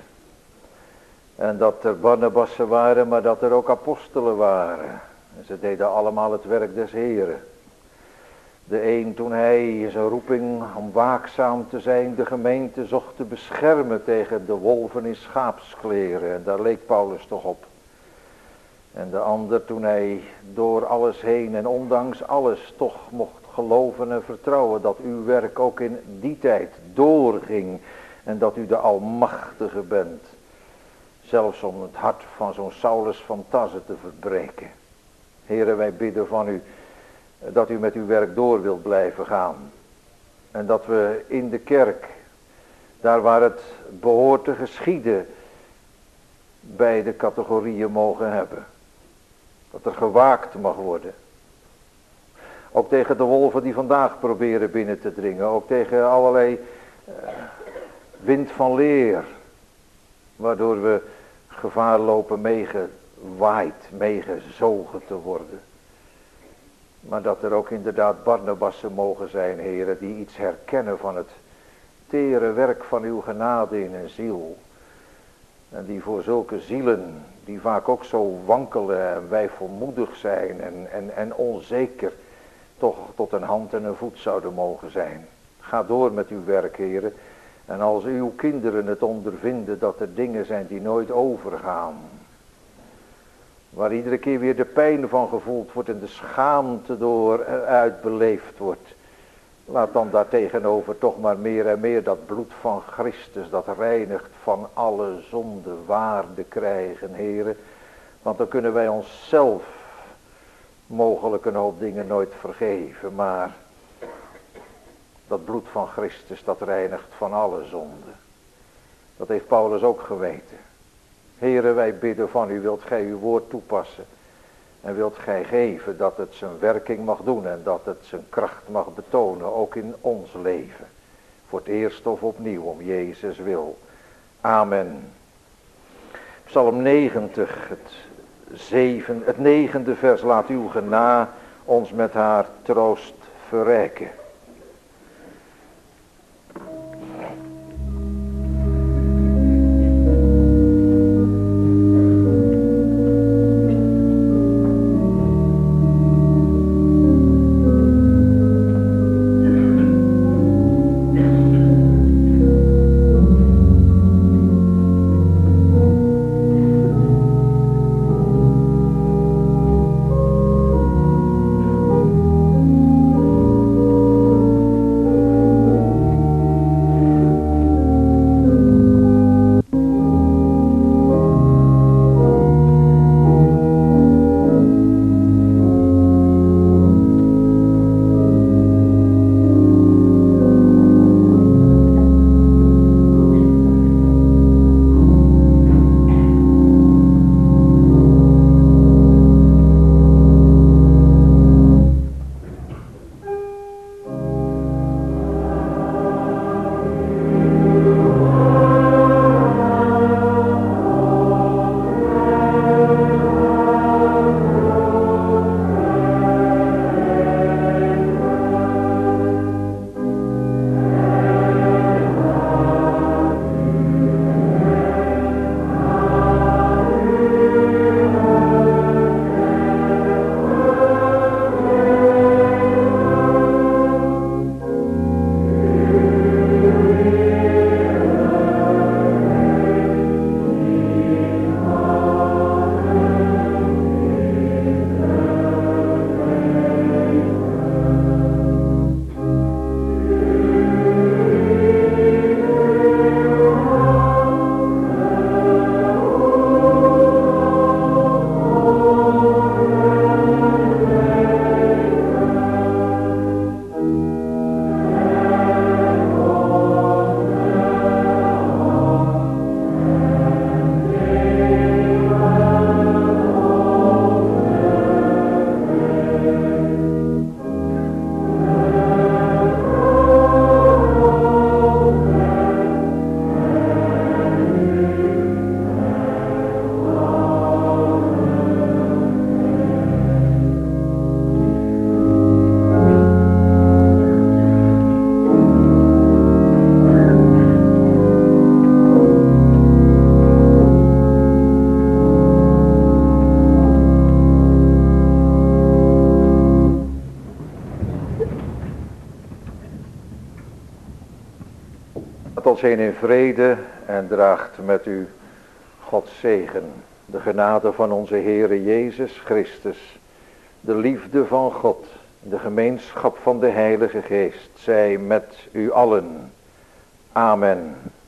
En dat er Barnabassen waren, maar dat er ook apostelen waren. En ze deden allemaal het werk des Heeren. De een toen hij zijn roeping om waakzaam te zijn de gemeente zocht te beschermen tegen de wolven in schaapskleren. En daar leek Paulus toch op. En de ander toen hij door alles heen en ondanks alles toch mocht geloven en vertrouwen dat uw werk ook in die tijd doorging. En dat u de Almachtige bent. Zelfs om het hart van zo'n Saulus van Tarse te verbreken. Heere, wij bidden van u dat u met uw werk door wilt blijven gaan. En dat we in de kerk, daar waar het behoort te geschieden, beide categorieën mogen hebben. Dat er gewaakt mag worden. Ook tegen de wolven die vandaag proberen binnen te dringen. Ook tegen allerlei uh, wind van leer. Waardoor we gevaar lopen meegewaaid, meegezogen te worden. Maar dat er ook inderdaad Barnabassen mogen zijn, heren, die iets herkennen van het tere werk van uw genade in een ziel. En die voor zulke zielen, die vaak ook zo wankelen en wijfelmoedig zijn en, en, en onzeker, toch tot een hand en een voet zouden mogen zijn. Ga door met uw werk, heren. En als uw kinderen het ondervinden dat er dingen zijn die nooit overgaan. Waar iedere keer weer de pijn van gevoeld wordt en de schaamte door uitbeleefd wordt. Laat dan daartegenover toch maar meer en meer dat bloed van Christus, dat reinigt van alle zonde, waarde krijgen, heren. Want dan kunnen wij onszelf mogelijk een hoop dingen nooit vergeven, maar dat bloed van Christus, dat reinigt van alle zonde. Dat heeft Paulus ook geweten. Heren, wij bidden van u, wilt gij uw woord toepassen. En wilt gij geven dat het zijn werking mag doen en dat het zijn kracht mag betonen, ook in ons leven. Voor het eerst of opnieuw, om Jezus wil. Amen. Psalm negentig, het, zeven, het negende vers, laat uw gena ons met haar troost verrijken. ons heen in vrede en draagt met u Gods zegen. De genade van onze Heere Jezus Christus, de liefde van God De gemeenschap van de Heilige Geest zij met u allen. Amen.